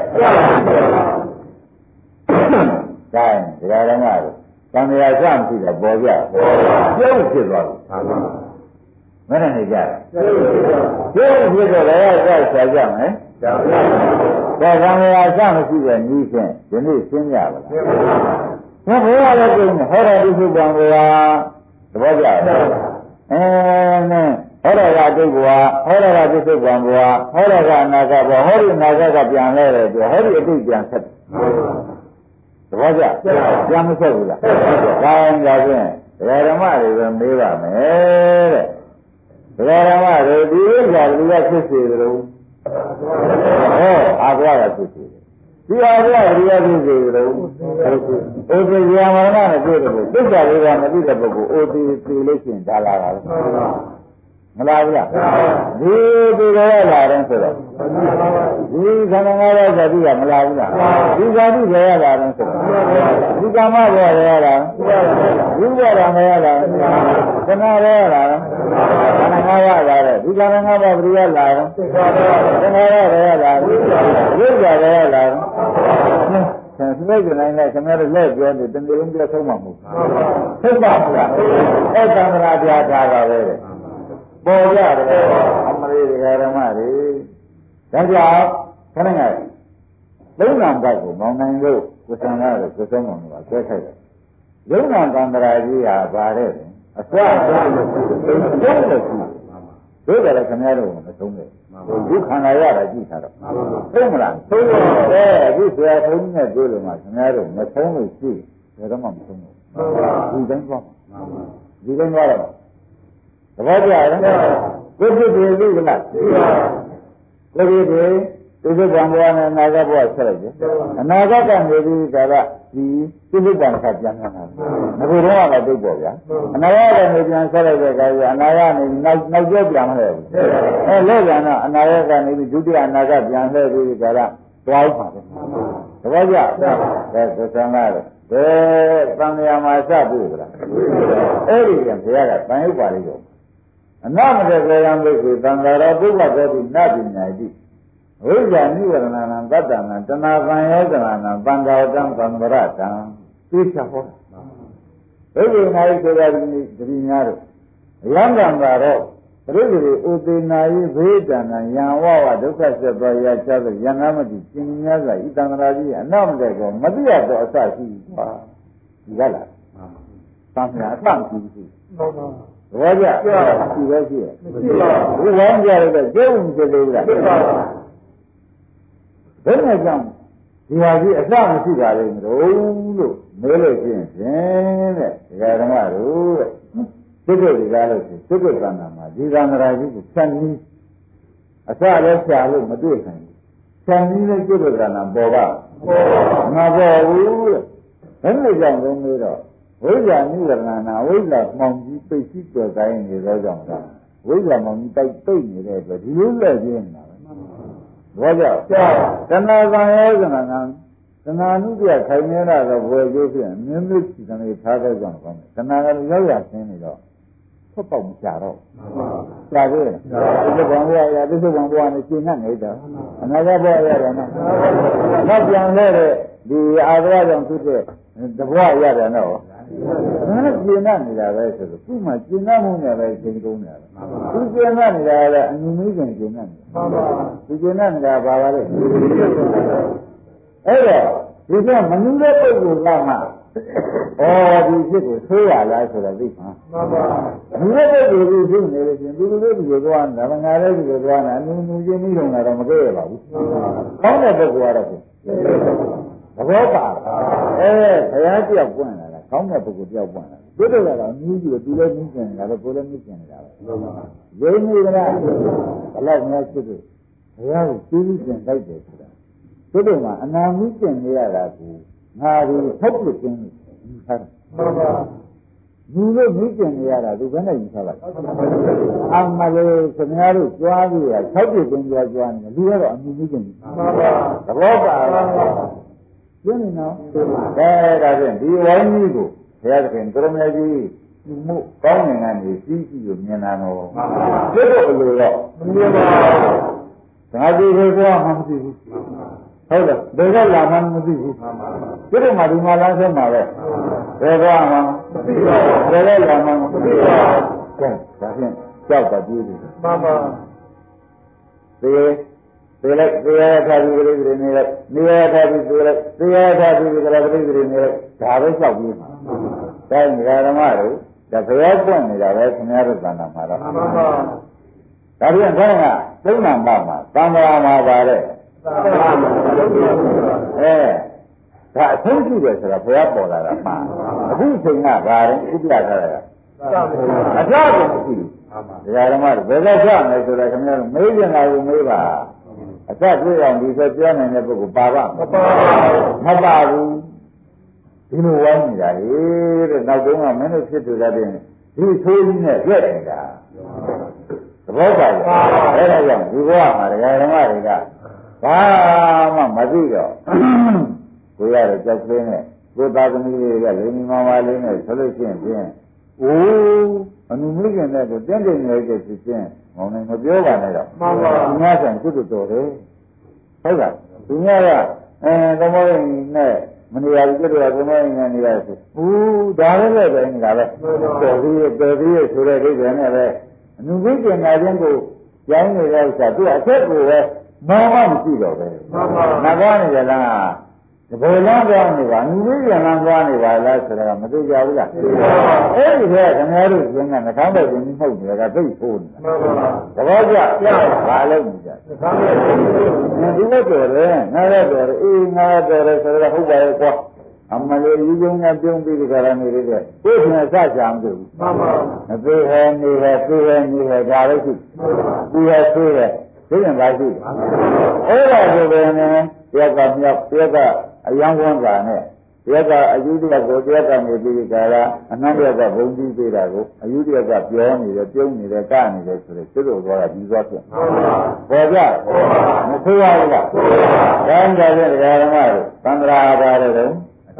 ဒါတရားဓမ္မတွေသံဃာစမ်းကြည့်တော့ပေါ်ကြပြုတ်ဖြစ်သွားပြီမနဲ့နေကြတယ်ပြုတ်ဖြစ်တော့လည်းဆက်ဆက်ကြမယ်ဒါသံဃာစမ်းမရှိတဲ့ဤဖြင့်ဒီနေ့ရှင်းကြပါလားဘုရားလည်းပြင်ဟောတော်ဒီစုပံဘုရားသဘောကျတယ်နဲ့ဟောရကဒုက္ခဝဟောရကဒုက္ခဝံဘဝဟောရကအနာဂတ်ဘဝဟောဒီအနာဂတ်ကပြန်လဲတယ်ဆိုဟောဒီအတိတ်ပြန်ဆက်သဘောကျပြန်မဆက်ဘူးလားဒါရင်ဒါဖြင့်ဒကာဓမ္မတွေပဲမေးပါမယ်တဲ့ဒကာဓမ္မတွေဒီဥစ္စာတွေကဖြစ်စေကြလို့ဟောအာဘဝကဖြစ်စေဒီအာဘဝတွေကဖြစ်စေကြလို့အိုသေဇာမရဏနဲ့တွေ့တယ်လို့သစ္စာတွေကမသိတဲ့ပုဂ္ဂိုလ်အိုသေသိလို့ရှိရင်ဒါလာတာမလားဘူးလားဒီရောလာတယ်ဆိုတော့ဒီခန္ဓာ၅ပါးဇာတိကမလားဘူးလားဒီဇာတိရောရလာတယ်ဆိုတော့ဒီကာမရောရလာဒီရတာမရလာခဏရောရလာခန္ဓာ၅ပါးလာတယ်ဒီခန္ဓာ၅ပါးဘယ်လိုလာလဲခဏရောရလာဝိဇ္ဇာရောလာဆံစလိုက်ကြနိုင်လဲခင်ဗျားတို့လက်ပြောတယ်တကယ်လုံးပြဆုံးမှာမဟုတ်ဘူးဟုတ်ပါဘူးလားအဲ့သံဃာတရားထားတာပဲပေါ်ကြတယ်အမလေးဓမ္မတွေဒါကြောင့်ခဏငယ်သုံးနာဘက်ကိုမောင်းနိုင်လို့ကိုယ်ဆံလာလို့ကိုယ်ဆုံးအောင်ကဆွဲထိုက်တယ်ယုံနာကံတရာကြီးဟာပါတဲ့အစွမ်းဆုံးလို့သုံးလို့ရှိတို့ကြလည်းခင်ဗျားတို့မသုံးနဲ့ဒုက္ခနာရတာကြည့်ထားတော့သုံးမလားသုံးတယ်အခုဆရာဘုန်းကြီးနဲ့တွေ့လို့မှခင်ဗျားတို့မသုံးလို့ရှိဘယ်တော့မှမသုံးဘူးဒီတိုင်းသွားဒီတိုင်းသွားတော့သဘောကျလားကိုဖြစ်တယ်သိလားကိုဖြစ်တယ်ဒီလိုကံပေါ်နဲ့အနာဂတ်ဘဝဆက်လိုက်တယ်အနာဂတ်ကနေပြီးဒါကဒီသိလိကံကပြန်လာတာငါတို့တော့လည်းသိပေါ့ဗျာအနာဂတ်ကနေပြန်ဆက်လိုက်တဲ့အခါကျအနာဂတ်ကနေနောက်ကျောပြန်မလဲဘူးလက်ပြန်တော့အနာဂတ်ကနေပြီးဒုတိယအနာဂတ်ပြန်လှည့်ပြီးဒါကသွားဥပါပဲသဘောကျသံဃာတော့ဘယ်သံဃာမှာစပြီလားအဲ့ဒီကဘုရားကတန်ရုပ်ပါလိမ့်တော့အနမတေကေယံဘိက္ခုသံဃာရောပုဗ္ဗတောတိနတိညာတိဝိဇ္ဇာနိဝရဏနာတတ္တနာတဏှာကံယောဇနာနာပန္ဒဝတံသံဝရတံသိချဟောဒိဋ္ဌိနာယဆိုတာဒီများတို့အယံကံကတော့ပရိသေဥသေနာယဘေးတဏ္ဏယံဝဝဒုက္ခဆက်သောရာချသောယန္နာမတိရှင်များစွာဤတံဃာကြီးအနောက်မတဲ့ကောမတိရသောအစရှိပါဒီကလားသံဃာအစရှိရှိဘောကြရှိပဲရှိရဲ့မရှိပါဘူးဘုရားကြားရတဲ့ကျုံဖြစ်လို့လားဖြစ်ပါဘယ်နဲ့ကြောင့်ဒီဟာကြီးအစမရှိပါလိမ့်မလို့မေးလို့ရှိရင်ဖြင့်တဲ့ဒကာဓမ္မတို့တဲ့စိတ်တွေကားလို့ရှိစိတ်ကံနာမှာဒီကံရာကြီးကိုဖြန့်ပြီးအစလည်းဖြာလို့မတွေ့နိုင်ဘူးဖြန့်ပြီးလည်းစိတ်ကံနာပေါ်ပါမပေါ်ဘူးတဲ့ဘယ်နဲ့ကြောင့်လဲမေးတော့ဝိဇ္ဇာနိဝရဏနာဝိဇ္ဇာမှောင်ကြီးပိတ်ရှိကြော်တိုင်းနေသောကြောင့်ကဝိဇ္ဇာမှောင်ကြီးတိုက်ပိတ်နေတဲ့အတွက်ဒီလိုလက်ပြင်းနေတာပဲဘောကြောင့်တဏှာကံယောဇနာနာတဏှာနုပြခိုင်နေတာတော့ဘယ်ကျိုးဖြစ်မြင်းမြစ်စီကံလေးထားတဲ့ကြောင့်ကောင်းတယ်တဏှာကလည်းရောက်ရဆင်းနေတော့ဖတ်ပေါက်မကြတော့ကြာသေးတယ်ဒီဘဝရဒီဘဝဘဝနဲ့ရှင်းနေနေတော့အနာဂတ်ဘဝရတယ်နော်နောက်ပြန်လဲတဲ့ဒီအာသဝကြောင့်ဖြစ်တဲ့တဘဝရတယ်နော်ဒါနဲ့ကျင့်နေတာပဲဆိုတော့ခုမှကျင့်မှုနဲ့ပဲကျင့်ကုန်တယ်သူကျင့်နေတာလည်းအညူမီးကျင့်နေတာမှန်ပါသူကျင့်နေတာဘာပါလဲအဲ့တော့ဒီကမနူးတဲ့ပုဂ္ဂိုလ်ကမှဒီဖြစ်ကိုသိရလားဆိုတော့သိမှာမှန်ပါနူးတဲ့ပုဂ္ဂိုလ်ကိုသိနေလို့ရှင်သူတို့ဒီလိုသွားနေတာငါလည်းဒီလိုသွားနေတာနူးချင်းပြီးတော့တော့မကြည့်ရပါဘူးကောင်းတဲ့ပုဂ္ဂိုလ်ကတော့သဘောပါဘုရားကြောက်ပွင့်လာတာကောင်းတဲ့ပုဂ္ဂိုလ်ကြောက်ပွင့်လာတယ်တို့ကတော့မြည်ပြီးသူလည်းမြည်ကျင်နေတာပဲကိုယ်လည်းမြည်ကျင်နေတာပဲရင်းနေကြလားဘယ်လောက်များဖြစ်လို့ဘုရားကိုသိပြီးကျင်လိုက်တယ်ဆိုတာတို့မှအနာမြည်ကျင်နေရတာကိုငါဒီထုတ်ပြခြင်းယူထားတယ်မှန်ပါလူလို့မြည်ကျင်နေရတာသူဘယ်နဲ့ယူထားပါလဲအမှန်လို့ခင်ဗျားတို့ကြွားပြီးတာထုတ်ပြခြင်းကြွားနေလူကတော့အမြည်မြည်ကျင်မှန်ပါသဘောပါရှင်းနေနော်ဒါဖြင့်ဒီဝိုင်းကြီးကိုဘုရားသခင်ကရမကြီးမှုကောင်းနေကနေကြီးကြီးကိုမြင်တာတော့ကျွတ်တော့လို့တော့မမြင်ပါဘူးဒါကြည့်လို့တော့မှမသိဘူးဟုတ်တယ်ဘယ်ကလာမှမသိဘူးကျွတ်တော့မှဒီမှာလားဆက်မှာပဲဘယ်ကမှမသိပါဘူးဘယ်ကလာမှမသိပါဘူးကဲဒါဖြင့်ကြောက်တာကြည့်တယ်မှန်ပါသေလိုက်သေရထားပြီးပြိတိနေလိုက်နေရထားပြီးသေလိုက်သေရထားပြီးပြိတိနေလိုက်ဒါပဲလျှောက်ပြီးမှာတိုင်းဓမ္မတို့ဒါဘုရားပွင့်နေတာပဲခင်ဗျားတို့သံဃာမှာတော့မှန်ပါဒါပြန်ခေါင်းကသုံးနာမမှာသံဃာမှာပါတဲ့ဒါအဆုံးရှိတယ်ဆိုတာဘုရားပေါ်လာတာမှာအခုချိန်ကဘာလဲဥပ္ပဒါထားတာအကြောက်ကိုမရှိဘူးဓမ္မတို့ဘယ်ကကြောက်လဲဆိုတာခင်ဗျားတို့မေးပြန်လာလို့မေးပါအသက်တွေ့အောင်ဒီဆိုပြောနိုင်တဲ့ပုဂ္ဂိုလ်ပါပါမပါဘူးဒီလိုဝိုင်းနေတာလေတဲ့နောက်တုန်းကမင်းတို့ဖြစ်တူတဲ့ဒီဆိုးကြီးနဲ့ပြည့်နေတာသဘောပါလားအဲ့ဒါကြောင့်ဒီဘဝမှာဓမ္မတွေကဘာမှမသိတော့ကိုရတဲ့ကြောက်ကလေးနဲ့ကိုသားသမီးတွေကလိမ္မာမာလေးနဲ့ဆိုလို့ရှိရင်ဖြင့်အိုးအနုမိခင်တဲ့ကိုတင်းတင်းနေတဲ့ဖြစ်ချင်းမောင်နိုင်မပြောပါနဲ့တော့မှန်ပါဘူး။များဆိုင်ကျွတ်တော်တယ်။ဟုတ်လား။သူများကသမောရင်နဲ့မနေရာကျွတ်တော်သမောရင်နဲ့နေရာဆို။ဦးဒါလည်းပဲနေတာပဲ။တော်ပြီးဆိုတဲ့ဒိဋ္ဌိနဲ့ပဲအနုမိခင်နာခြင်းကိုကျောင်းနေတဲ့ဥစ္စာသူအဆက်ကိုပဲမောဟမရှိတော့ပဲနာသွားနေကြလားဘယ်လမ်းသွားနေပါလူလေးပြန်လမ်းသွားနေပါလားဆိုတော့မသိကြဘူးလားအဲ့ဒီကခင်ဗျားတို့ကျင်းကနှကောင်းတဲ့ရှင်မှုတ်နေတာသိဖို့နေတာသဘောကျဘာလို့နေကြဒီလိုပြောတယ်ငါလည်းပြောတယ်အေးငါပြောတယ်ဆိုတော့ဟုတ်ပါရဲ့ကွာအမလေးယူကျုံနဲ့ပြုံးပြီးကြရနေတယ်ကိုယ်ကစကြံဘူးမသေးဟဲနေဟဲသေးဟဲနေဟဲဒါလည်းရှိသူဟဲဆွေးတယ်သိရင်ပါရှိအဲ့ဒါဆိုရင်တရားကမြောက်တရားကအယံဝန်းစာနဲ့တရားကအယူတရားကိုတရားကနေပြီးကြတာအနန္တရကဘုံကြီးပေးတာကိုအယူတရားကပြောနေတယ်ပြုံးနေတယ်ကနေတယ်ဆိုတော့သူတို့ကပြီးသွားပြန်ပေါ်ကြမဆိုးရဘူးလားဒါကြောင့်လည်းတရားဓမ္မတို့သံဃာပါတယ်တော့အစ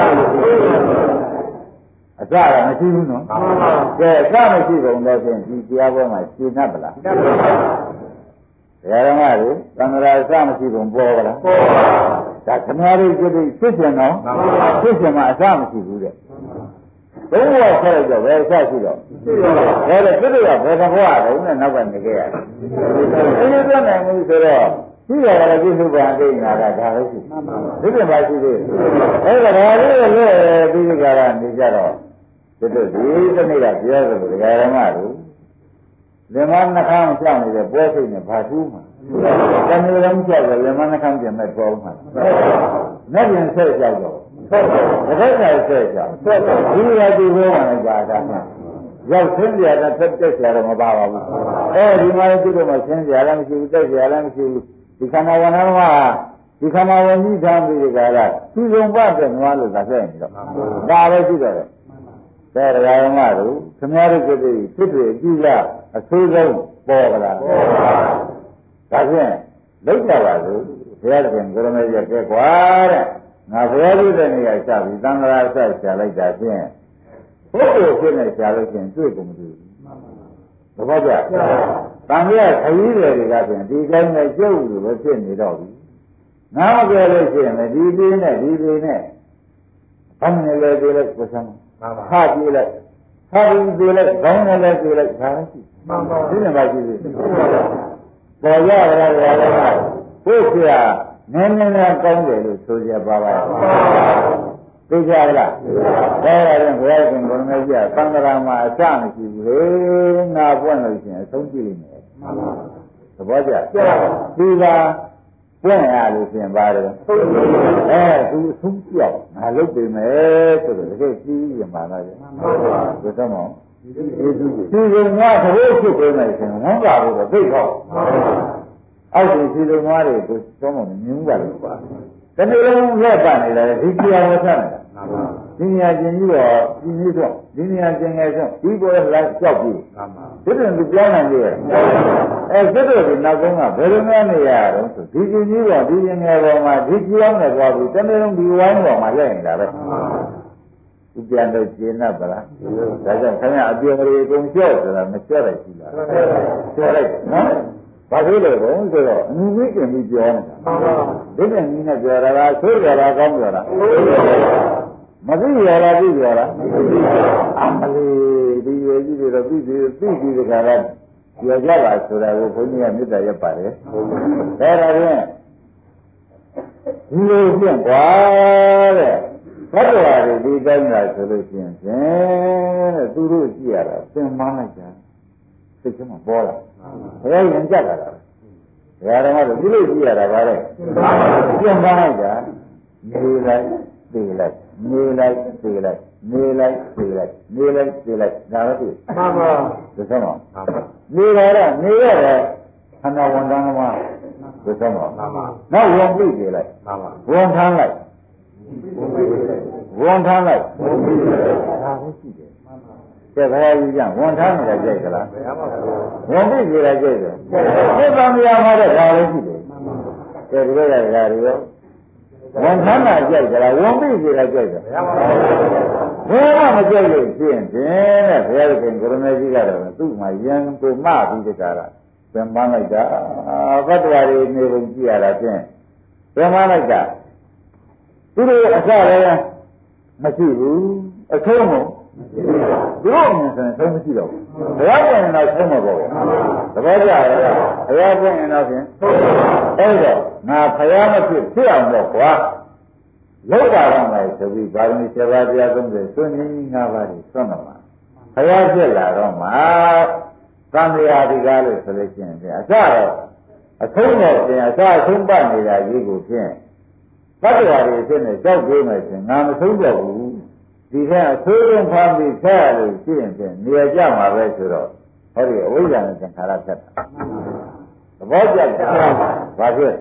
ကမရှိဘူးနော်ကဲအစမရှိကုန်တော့ဖြင့်ဒီတရားပွဲမှာရှင်းတတ်ပလားတရားဓမ္မတွေသံဃာအစမရှိကုန်ပေါ်ပါလားပေါ်ပါဒါခမားလေးကြည့်ဖြစ်ရှင်တော့ဖြစ်ရှင်မှာအစမရှိဘူးတဲ့ဘုရားဆက်လိုက်တော့ဘယ်အစရှိတော့ဒါလည်းသူတို့ကဘယ်သဘောအရုံးနဲ့နောက်ကနေခဲ့ရတယ်ဒီလိုပြနိုင်မှုဆိုတော့ရှိရတယ်ပြည့်စုံပါသိနေတာကဒါပဲရှိဒီပြင်ပါရှိသေးတယ်အဲ့ဒါလေးလည်းပြီးကြတာနေကြတော့တို့ဒီတနေ့ကပြောသလိုဒကာရမတို့လင်မနှခမ်းရှောက်နေတဲ့ပွဲစိတ်နဲ့ဘာထူးမှာတနေ့လုံးရှောက်တယ်လင်မနှခမ်းပြင်မဲ့ပေါ်မှာနဲ့ပြင်ဆက်ရှောက်တော့တစ်ခါဆက်ရှောက်ဒီရည်ဘုရားနဲ့ကြာတာရောက်ဆင်းကြတာတက်ကြရတော့မပါပါဘူးအဲဒီမှာသူတို့မှဆင်းကြလည်းမရှိဘူးတက်ကြလည်းမရှိဘူးဒီခန္ဓာဝဏ္ဏမှာဒီခန္ဓာဝဏ္ဏကြီးထားပြီးကြတာသူ့ုံပတ်တဲ့နွားလို့သာဆက်နေတော့ဒါပဲရှိတော့တယ်တရားဓမ္မတို့ခမည်းတော်ကိစ္စဖြစ်ဖြစ်အကြည့်ရအဆိုးဆုံးပေါ်ကြလားပေါ်ပါဒါဖြင့်လောက်ကြပါလို့ဘုရားရှင်ကိုရမေကြီးကဲကွာတဲ့ငါဘုရားကြီးတဲ့နေရာရှာပြီးသံဃာဆက်ရှာလိုက်တာဖြင့်ဘုရားဖြစ်နေရှာလို့ရှင်တွေ့ကုန်မလို့သဘောကျတန်မြတ်ခရီးတွေကဖြင့်ဒီတိုင်းနဲ့ကျုပ်လိုပဲဖြစ်နေတော့ပြီငါမပြောလို့ရှိရင်ဒီသေးနဲ့ဒီသေးနဲ့ဘာနဲ့လဲသေးလဲကိုစမ်းခါပြေးလိုက်ခါပြီးသေးလိုက်ခေါင်းနဲ့လဲပြေးလိုက်ဒါရှိမှန်ပါဒီနေ့မှရှိသေးပေါ်ရပါလားဘုရားနည်းနည်းနဲ့ကောင်းတယ်လို့ဆိုကြပါပါသိကြလားဒါရင်ဘုရားရှင်ဘုရားကြီးကသံဃာမှာအစမရှိဘူးလေငါပွင့်လို့ရှိရင်အဆုံးကြည့်နေမှန်ပါသဘောကျဒီကပွင့်ရလို့ရှိရင်ပါတယ်သူဆုံးပြောက်ငါလုပ်ပေမယ်ဆိုတော့တကယ်ကြီးရင်ပါလားမှန်ပါဘယ်တော့မှဒီကငါသဘောဖြစ်ပေမယ်ဆိုရင်ဝမ်းသာလို့သိတော့အောက်ဒီလိုငါတွေကိုသုံးမမြင်ဘူးပါလို့ပါတနေ့လုံးရက်ပါနေတယ်ဒီတရားဝတ်ထားနေတာဒီနေရာချင်းကြီးတော့ဒီနည်းတော့ဒီနေရာချင်းငယ်ဆုံးဒီပေါ်လိုက်ကြောက်ပြီးဒီပြင်သူပြောင်းနိုင်လေစစ်တို့ကနောက်ဆုံးကဘယ်လိုများနေရတော့ဆိုဒီချင်းကြီးတော့ဒီချင်းငယ်ပေါ်မှာဒီကြောင်းနဲ့သွားပြီးတနေ့လုံးဒီဝိုင်းပေါ်မှာလက်နေတာပဲဒီပြန်တော့ကျင်းတော့ဗလားဒါကြောင့်ခင်ဗျအပြေရီအကုန်ကြောက်ဆိုတာမကြောက်လိုက်ဘူးလားကြောက်လိုက်နော်ဘာဖြစ်လို့လဲဆိုတော့အမှုကြီးကျင်ပြီးပြောနေတာဒီပြန်ကြီးနဲ့ပြောတာကဆိုးကြတာကောင်းကြတာမသိရလားသိကြလားအမလေးဒီရွယ်ကြီးတွေတော့သိပြီးတခါတော့ပြောကြပါဆိုတာကိုဘုန်းကြီးကမေတ္တာရပ်ပါတယ်ဒါဒါဖြင့်ဒီလိုဖြင့်ကွာတဲ့ဘတ်တော်ရီဒီတိုင်းလာဆိုလို့ရှိရင်တဲ့သူတို့ကြည့်ရတာသင်မှန်းလိုက်တာသိချင်မှပေါ်လာဘယ်ရင်ကြက်လာတာဘယ်တော့မှဒီလိုကြည့်ရတာဗါတဲ့ပြန်ပါလိုက်တာနေလိုက်သိလိုက်နေလိုက်သိလိုက်နေလိုက်သိလိုက်နေလိုက်သိလိုက်ဒါတော့သိမှန်ပါသိစမ်းပါနေရတာနေရတယ်ခန္ဓာဝန်တန်းမှာသိစမ်းပါမှန်ပါနောက်ဝန်ပြည့်သိလိုက်မှန်ပါဝန်ထမ်းလိုက်ဝန်ထမ်းလိုက်ဒါပဲရှိတယ်ကျက်ခါကြီးကဝန်ထမ်းနေတာကြိုက်ကြလားဝန်ပြည့်နေတာကြိုက်တယ်သိပ္ပံမြာမှာတော့ဒါပဲရှိတယ်ကျက်ဒီလိုကဓာရီရောဝန်ထမ်းတာကြိုက်ကြလားဝန်ပြည့်နေတာကြိုက်တယ်ဘယ်မှမကြိုက်လို့ဖြစ်ရင်တဲ့ဘုရားရှင်ကိုရမေကြီးကတော့သူ့မှာယံကိုမပြီးတကားပြန်ပန်းလိုက်တာဘတ်တော်ရီနေပုံကြည့်ရတာဖြင့်ပြန်ပန်းလိုက်တာသူတို့အစလည်းမရှိဘူးအဆုံးကိုသူတို့အမြင်ဆိုရင်သုံးမရှိတော့ဘူးဘုရားပွင့်ရင်တော့သုံးမှာပေါ့သဘောကျလားဘုရားပွင့်ရင်တော့ဖြင့်အဲ့တော့ငါဘုရားမဖြစ်အောင်တော့ကွာလောက်ပါတော့မယ်ဆိုပြီးဗာရမီ7ပါးတရား30စွန့်နေ5ပါးကိုစွန့်တော့မှာဘုရားဖြစ်လာတော့မှာသံဃာဒီကားလို့ဆိုလို့ရှိရင်အစတော့အဆုံးတော့ပြင်အစအဆုံးပတ်နေတာကြီးကိုဖြင့်တတ္တဝါတွေဖြစ်နေကြောက်ပြေးမယ်ဆိုရင်ငါမဆုံးတော့ဘူးဒီကအဆိုးဆုံးဖမ်းပြီးဆက်ရလို့ရှိရင်ဖြင့်နေရာကြမှာပဲဆိုတော့ဟောဒီအဝိဇ္ဇာနဲ့သင်္ခါရဖြတ်တာသဘောကျတယ်ဘာဖြစ်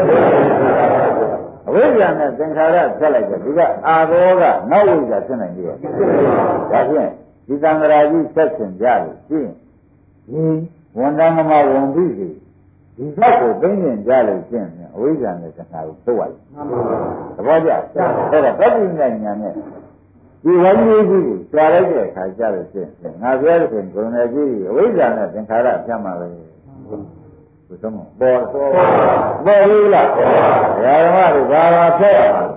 အဝိဇ္ဇာနဲ့သင်္ခါရဖြတ်လိုက်တယ်ဒီကအာဘောကနောက်ဝိဇ္ဇာဖြစ်နိုင်တယ်ဒါဖြင့်ဒီသံဃာကြီးဆက်ရှင်ကြလို့ရှိရင်ဒီဝန်တမမဝန်ပြီးစီဒီဘက်ကိုသိနေကြလို့ရှိရင်အဝိဇ္ဇာနဲ့သင်္ခါရကိုထုတ်ရတယ်သဘောကျအဲ့ဒါပဋိညာဉာဏ်နဲ့ဒီဝိညာဉ်ကြီးကိုကြားလိုက်တဲ့အခါကျလို့ရှိရင်ငါပြောတဲ့ဆိုရင်ဂုဏ်နဲ့ကြီးအဝိဇ္ဇာနဲ့သင်္ခါရဖြတ်မှာပဲဘုဆုံးပေါ်လို့လားဓမ္မတို့ဘာသာဖြတ်ရမှာ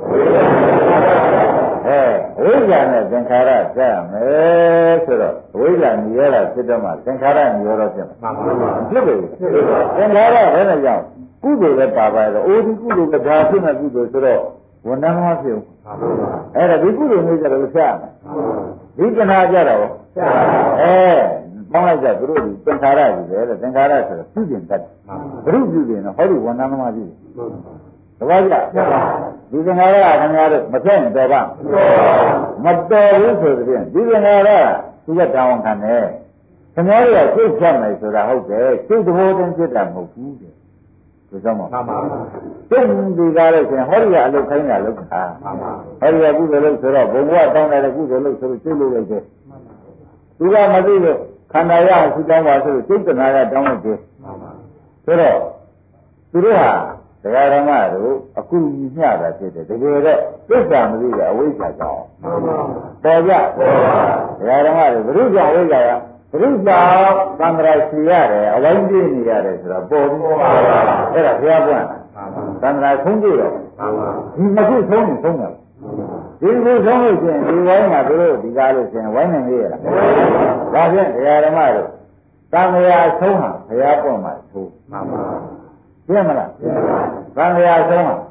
အဝိဇ္ဇာနဲ့သင်္ခါရဖြတ်ရမယ်ဆိုတော့အဝိဇ္ဇာညရတာဖြစ်တော့မှသင်္ခါရညရောတော့ဖြစ်မှာဖြစ်ပြီသင်္ခါရဘယ်နဲ့ကြောင့်ကုသိုလ်လည်းပါပါတော့အိုဒီကုသိုလ်ကဒါဖြစ်မဲ့ကုသိုလ်ဆိုတော့ဝန်ထမ်းမဖြစ်ဘူးအဲ့ဒါဒီကုသိုလ်မျိုးကြတော့ဖြတ်ရမယ်ဒီကနာကြတော့ဖြတ်ပေါင်းလိုက်ကြသူတို့ဒီသင်္ခါရကြီးပဲတဲ့သင်္ခါရဆိုတော့ပြုကျင်တတ်ဘုရုပြုကျင်တော့ဟောဒီဝန်ထမ်းသမားကြီးတပည့်ကြဒီသင်္ခါရကခင်ဗျားတို့မဖြတ်ရင်တော်ပါမတော်ဘူးဆိုတဲ့ဒီသင်္ခါရသူကတောင်းခံတယ်ခင်ဗျားတို့ကစိတ်ဖြတ်မယ်ဆိုတာဟုတ်တယ်စိတ်သဘောတည်းဖြစ်တာမဟုတ်ဘူးတဲ့ဒီကြောင့်မှန်ပါဘူးစိတ်ဒီကားလို့ဆိုရင်ဟောဒီကအလုပ်ခိုင်းတာလုပ်တာဟောဒီကကုသိုလ်လုပ်ဆိုတော့ဘုံဘဝတောင်းတဲ့ကုသိုလ်လုပ်ဆိုလို့စိတ်လုပ်လိုက်တယ်သူကမသိလို့ခန္ဓာရအောင်သူတောင်းပါဆိုလို့စိတ်တနာရတောင်းလိုက်တယ်ဆိုတော့သူတို့ဟာတရားဓမ္မတို့အခုကြီးမျှတာဖြစ်တယ်တကယ်တော့သစ္စာမသိတဲ့အဝိဇ္ဇာကြောင့်ပေါ်ကြတရားဓမ္မတွေဘုရုကြောင့်အဝိဇ္ဇာကဘုရုကြောင့်သံဃာရှိရတယ်အဝိဇ္ဇာနေရတယ်ဆိုတော့ပေါ်ပြီးအဲ့ဒါဘုရားပွင့်သံဃာဆုံးကြည့်တော့ဒီမခုဆုံးရင်ဆုံးတယ်ဒီလိုဆုံးလို့ရှိရင်ဒီဝိုင်းမှာတို့ဒီကားလို့ရှိရင်ဝိုင်းနိုင်ရလားဒါဖြင့်တရားဓမ္မတို့သံဃာဆုံးဟာဘုရားပွင့်မှာသို့မှန်ပါပြည့်မလားသံဃာဆုံးဟာ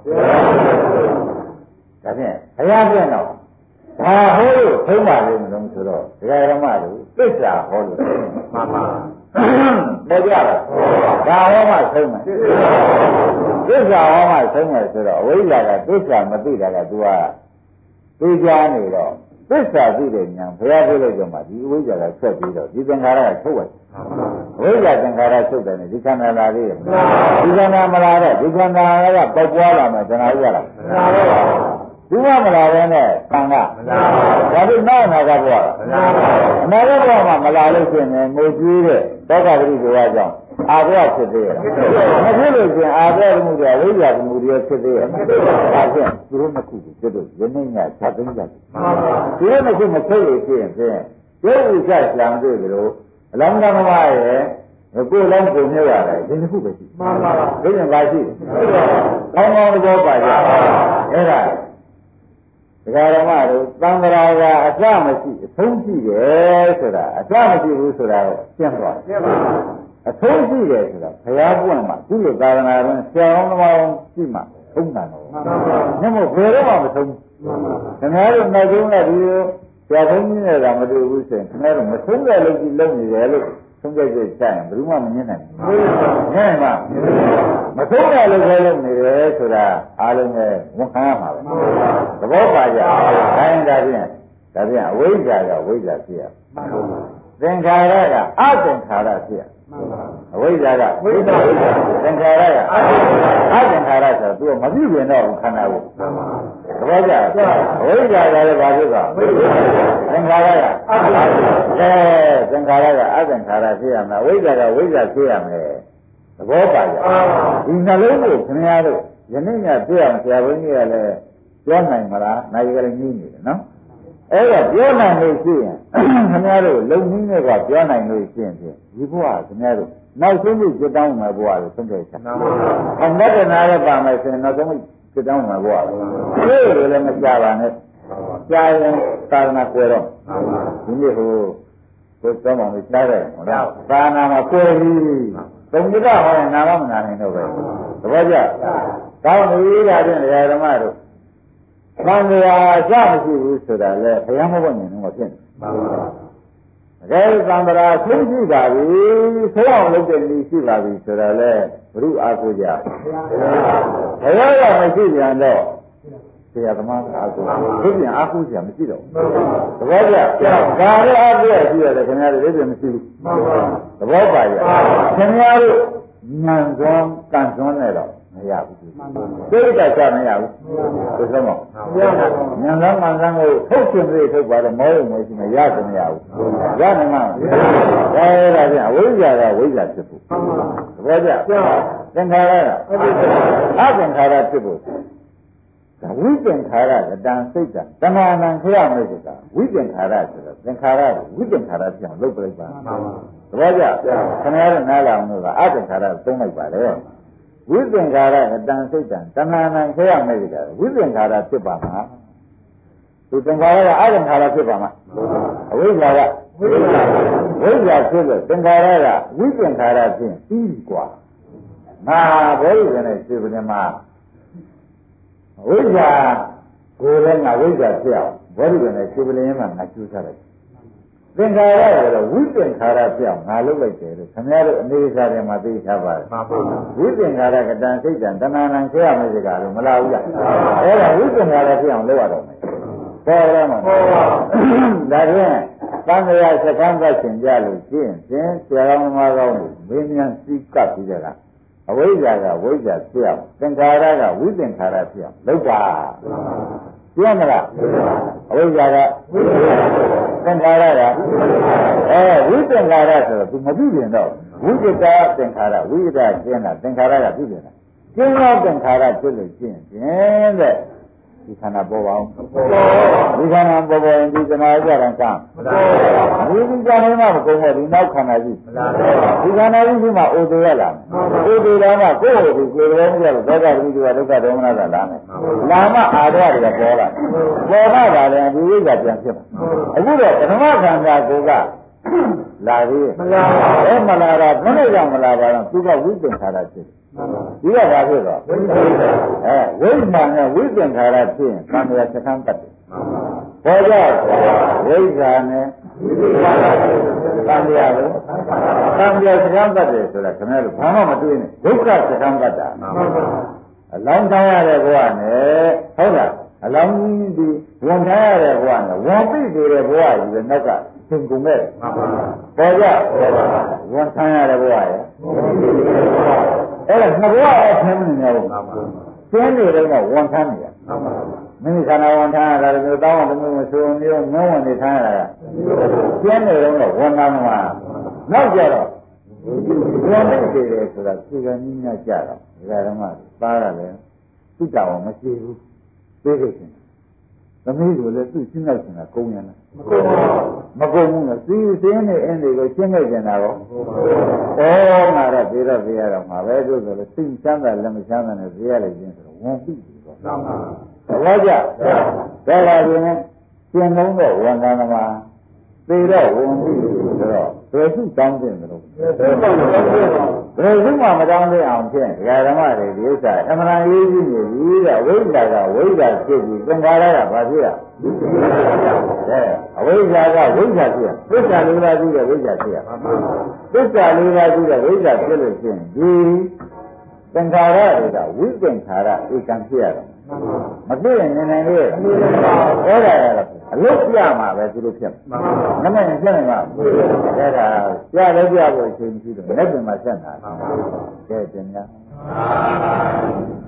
ဒါဖြင့်ဘုရားပွင့်တော့ဘာဟောလို့ဆုံးပါလိမ့်မလို့ဆိုတော့တရားဓမ္မတို့သစ္စာဟောလို့မှန်ပါပေါ်ကြလားဒါဟောမှဆုံးမယ်သစ္စာဟောမှဆုံးမယ်ဆိုတော့အဝိဇ္ဇာကသစ္စာမသိတာက तू ကသိကြနေတော့သစ္စာသိတဲ့ဉာဏ်ဘုရားပြလိုက်တော့မှဒီအဝိဇ္ဇာကဆက်ပြီးတော့ဒီသင်္ခါရကထုတ်လိုက်အဝိဇ္ဇာသင်္ခါရထုတ်တယ်ဒီခန္ဓာလာလေးဒီခန္ဓာမလာတော့ဒီခန္ဓာကပေါက်ပွားလာမယ်တဏှာဥရလားဒီကမလာပဲနဲ့သံဃာဒါပြီးနောက်နာကဘွားအနာဂတ်ဘွားမှာမလာလို့ရှိရင်ငိုကြွေးတဲ့သောကပတိဘွားကြောင့်အာဘွားဖြစ်သေးရဲ့မဖြစ်လို့ရှိရင်အာဘွားမှုတွေဝိဇ္ဇာမှုတွေဖြစ်သေးရဲ့ဒါဖြင့်သူတို့နှစ်ခုကိုကျွတ်ယနေ့ညချက်သိမ်းကြတယ်သူတို့နှစ်ခုမထုတ်လို့ရှိရင်ဖြင့်ဒီဥစ္စာဆံတွေ့ကြလို့အလောင်းကမမရဲ့ကိုယ်လုံးကိုမြုပ်ရတယ်ဒီနှစ်ခုပဲရှိမှန်ပါပါဒီရင်ပါရှိကောင်းကောင်းတော့ပါကြအဲ့ဒါဒကာရမတို့သံဃာကအစမရှိအဆုံးရှိတယ်ဆိုတာအစမရှိဘူးဆိုတာကိုရှင်းသွားရှင်းပါအဆုံးရှိတယ်ဆိုတာဘုရားပွင့်မှာသူ့ရဲ့သာသနာ့တွင်ဆရာတော်တော်ရှိမှသုံးတာတော့မှန်ပါပါညမို့ဘယ်တော့မှမဆုံးဘူးခင်ဗျားတို့နောက်ဆုံးကဒီလိုဆရာဘုန်းကြီးနဲ့ကမတွေ့ဘူးဆိုရင်ခင်ဗျားတို့မဆုံးတဲ့လုပ်ကြီးလုပ်နေတယ်လို့ဆုံးဖြတ်ချက်ချရင်ဘယ်သူမှမငြင်းနိုင်ဘူးငြင်းမှာမဆုံးတဲ့လုပ်ခဲလုပ်နေတယ်ဆိုတာအားလုံးပဲဝန်ခံရမှာပဲသဘောပါကြဒါရင်ဒါဖြင့်အဝိဇ္ဇာကဝိဇ္ဇာဖြစ်ရသင်္ခါရကအသင်္ခါရဖြစ်ရအဝိဇ္ဇာကဝိဇ္ဇာသင်္ခါရကအသင်္ခါရဆိုတော့သူကမပြုပြင်တော့ဘူးခန္ဓာကိုသဘောကျအဝိဇ္ဇာကလည်းဘာဖြစ်သွားသင်္ခါရကအသင်္ခါရသင်္ခါရကအသင်္ခါရဖြစ်ရမယ်အဝိဇ္ဇာကဝိဇ္ဇာဖြစ်ရမယ်သဘောပါကြဒီနှလုံးကိုခင်ဗျားတို့ယနေ့ညပြအောင်ဆရာဘုန်းကြီးကလည်းပြောနိုင်မလားနိုင်ကြလည်းညင်းနေတယ်နော်အဲ့ဒါပြောနိုင်လို့ရှိရင်ခင်ဗျားတို့လုံနည်းနဲ့ကပြောနိုင်လို့ရှိရင်ဒီဘုရားခင်ဗျားတို့နောက်ဆုံးပြီးကြတောင်းမှာဘုရားကိုဆုံးဖြတ်ချက်အမတ္တနာရပါမယ်ဆိုရင်နောက်ဆုံးပြီးကြတောင်းမှာဘုရားလို့လည်းမကြပါနဲ့ကြာရင်သာသနာကွယ်တော့ဒီနေ့ဟိုကိုယ်တော်မောင်ကြီးကြားတယ်ဟုတ်လားသာနာမှာကွယ်ပြီသုံးကြဟောရင်နာမမနာနိုင်တော့ပဲသဘောကျကောင်းပြီဒါဖြင့်ဓမ္မတို့သံဃာအစမရှိဘူးဆိုတာလေဘုရားမဟုတ်နေတော့ဖြစ်နေတယ်သံဃာဆုံးရှိပါပြီဆုံးအောင်လုပ်တဲ့လူရှိပါပြီဆိုတာလေဘုရုအားကိုကြဘုရားကမရှိပြန်တော့ဆရာသမားအားကိုဒီပြန်အားကိုကြမရှိတော့သဘောကျဒါလည်းအားကိုရှိရတယ်ခင်ဗျားတို့ဒီပြန်မရှိဘူးသဘောပါရဲ့ခင်ဗျားတို့ဉာဏ်စွမ်းကံစွမ်းနဲ့တော့မရဘူးသိက္ခာချမရဘူးသိစမောဉာဏ်စွမ်းမှန်စွမ်းကိုထုတ်ရှင်ပြေထုတ်ပါတော့မောရုံမရှိမရကြမရဘူးရနိုင်မှာဒါပြန်အဝိဇ္ဇာကဝိဇ္ဇာဖြစ်ဖို့သဘောကျသင်္ခါရကအသင်္ခါရဖြစ်ဖို့ဒါဝိသင်္ခါရကတန်စိတ်တတဏှာနံခရမေတ္တာဝိသင်္ခါရဆိုတော့သင်္ခါရဝိသင်္ခါရပြောင်းလုပ်ပြလိုက်ပါသဘောကျခင်ဗျားတို့နားလအောင်လို့ကအသင်္ခါရသုံးလိုက်ပါလေဝိသင်္ခါရကတန်စိတ်တတဏှာနံခရမေတ္တာဝိသင်္ခါရဖြစ်ပါမှာဒီသင်္ခါရကအသင်္ခါရဖြစ်ပါမှာအဝိဇ္ဇာကဝိဇ္ဇာဖြစ်လို့သင်္ခါရကဝိသင်္ခါရဖြင့်ပြီးပြီกว่าငါဘောဓိကနေစေပနေမှာဝိဇ္ဇာကိုယ်လည်းငါဝိဇ္ဇာဖြစ်အောင်ဘောဓိကနေစေပလင်းမှာငါကျူးထားလိုက်သင်္ခါရကတော့ဝိသင်္ခါရဖြစ်အောင်ငါလုပ်လိုက်တယ်လို့ခင်ဗျားတို့အနေစာတွေမှာသိထားပါတယ်ဝိသင်္ခါရကတန်စိတ်တန်တဏှာနံဆရာမေစကားလို့မလားဘူးလားအဲ့ဒါဝိသင်္ခါရဖြစ်အောင်လုပ်ရတော့မယ်ပေါ်ရမှာဒါဖြင့်သံဃာစကံကရှင်ကြလို့ရှင်းဆရာတော်မကောင်းလို့မင်းများစီးကပ်ပြီးကြတာအဝိဇ္ဇာကဝိဇ္ဇာဖြစ်အောင်သင်္ခါရကဝိသင်္ခါရဖြစ်အောင်လုပ်ပါပြမလားအဝိဇ္ဇာကသင်္ခါရကဝိသင်္ခါရဆိုတော့သူမပြုပြင်တော့ဝိจิตာသင်္ခါရဝိจิตာကျင်းတာသင်္ခါရကပြုပြင်တာကျင်းသောသင်္ခါရဖြစ်လို့ရှင်းခြင်းတဲ့ဒီခန္ဓာပေါ်ပါအောင်ဒီခန္ဓာပေါ်ပေါ်ရင်ဒီခန္ဓာကြတာကံဒီခန္ဓာမှမကုန်ဘူးဒီနောက်ခန္ဓာကြီးဒီခန္ဓာကြီးမှအိုသေးရလားအိုသေးတာမှကိုယ့်ကိုယ်ကိုယ်တော်မကြလို့ဒုက္ခတိကဒုက္ခဒေါမနကလာမယ်လာမှအာရတွေကပေါ်လာပေါ်လာတယ်ဒီဝိဇ္ဇာပြန်ဖြစ်မှာအခုတော့ပထမခန္ဓာကိုကလာသေးမလာဘူးမလာတာဘယ်နဲ့ကြောင့်မလာပါတော့သူကဝိသင်္ခါရဖြစ်ဒီကဘာဖြစ်တော့ဝိမာန်နဲ့ဝိသင်္ခါရဖြစ်ရင်သံဃာစကံတတ်တယ်ဘောကြဝိဇ္ဇာနဲ့သံဃာလို့သံဃာစကံတတ်တယ်ဆိုတာခင်ဗျားတို့ဘာမှမတွေးနဲ့ဒုက္ခစကံတတ်တာအလောင်းထားရတဲ့ဘဝနဲ့ဟုတ်လားအလောင်းဒီဝန်ထားရတဲ့ဘဝနဲ့ဝန်ပိနေတဲ့ဘဝကြီးပဲနောက်ကသင်ကုန်မဲ့ပေါ်ကြဝန်ထားရတဲ့ဘဝရဲ့အဲ့ဒါနှစ်ဘဝအထင်းနေတယ်ကျင်းနေတော့ဝန်ထမ်းနေရမိမိခန္ဓာဝန်ထမ်းရတာလည်းတောင်းအောင်မျိုးမဆိုမျိုးငုံဝင်နေထမ်းရတာကျင်းနေတော့ဝန်ထမ်းမှာနောက်ကြတော့ဝန်နေတယ်ဆိုတာသူကနည်းနည်းကြတော့ဒါဓမ္မသားရတယ်သူ့တောင်းမရှိဘူးသိခဲ့တယ်သမီးတို့လည်းသူ့ရှင်းလိုက်နေတာကုန်းရလားမကုန်းဘူးလားစီးစင်းနေအင်းတွေကိုရှင်းလိုက်ကြတာရောဩငါတော့ပြေတော့ပြေရတော့မှာပဲတို့ဆိုလို့စိတ်ချမ်းသာလည်းမချမ်းသာနဲ့ပြေရလိုက်ခြင်းဆိုတော့ဝန်ပြီးပြီတော့သဘောကျဒါလာရင်ရှင်းလုံးတော့ဝန်ကံသမားသေတော့ဝန်ပြီးပြီဆိုတော့ဘယ်သူတောင်းတင်တယ်လို့ဘယ်သူမှမတောင်းတင်အောင်ဖြင့်ဒကာဓမ္မတွေဒီဥစ္စာအမှန်ရေးကြည့်နေပြီတဲ့ဝိဇ္ဇာကဝိဇ္ဇာဖြစ်ပြီးသင်္ခါရကဘာဖြစ်ရအဝိဇ္ဇာကဝိဇ္ဇာဖြစ်ရသစ္စာလေးပါးကြီးတဲ့ဝိဇ္ဇာဖြစ်ရသစ္စာလေးပါးကြီးတဲ့ဝိဇ္ဇာဖြစ်လို့ရှိရင်ဒီသင်္ခါရတွေကဝိသင်္ခါရဧကံဖြစ်ရတယ်မသိရင်နေနိုင်လေအဲ့ဒါအလုတ်ပြမှာပဲသူတို့ဖြစ်မှာနမရင်ဖြစ်နေမှာအဲ့ဒါပြလည်းပြဖို့အချိန်ရှိတယ်လက်ပြင်မှာဆက်တာကဲတင်ညာ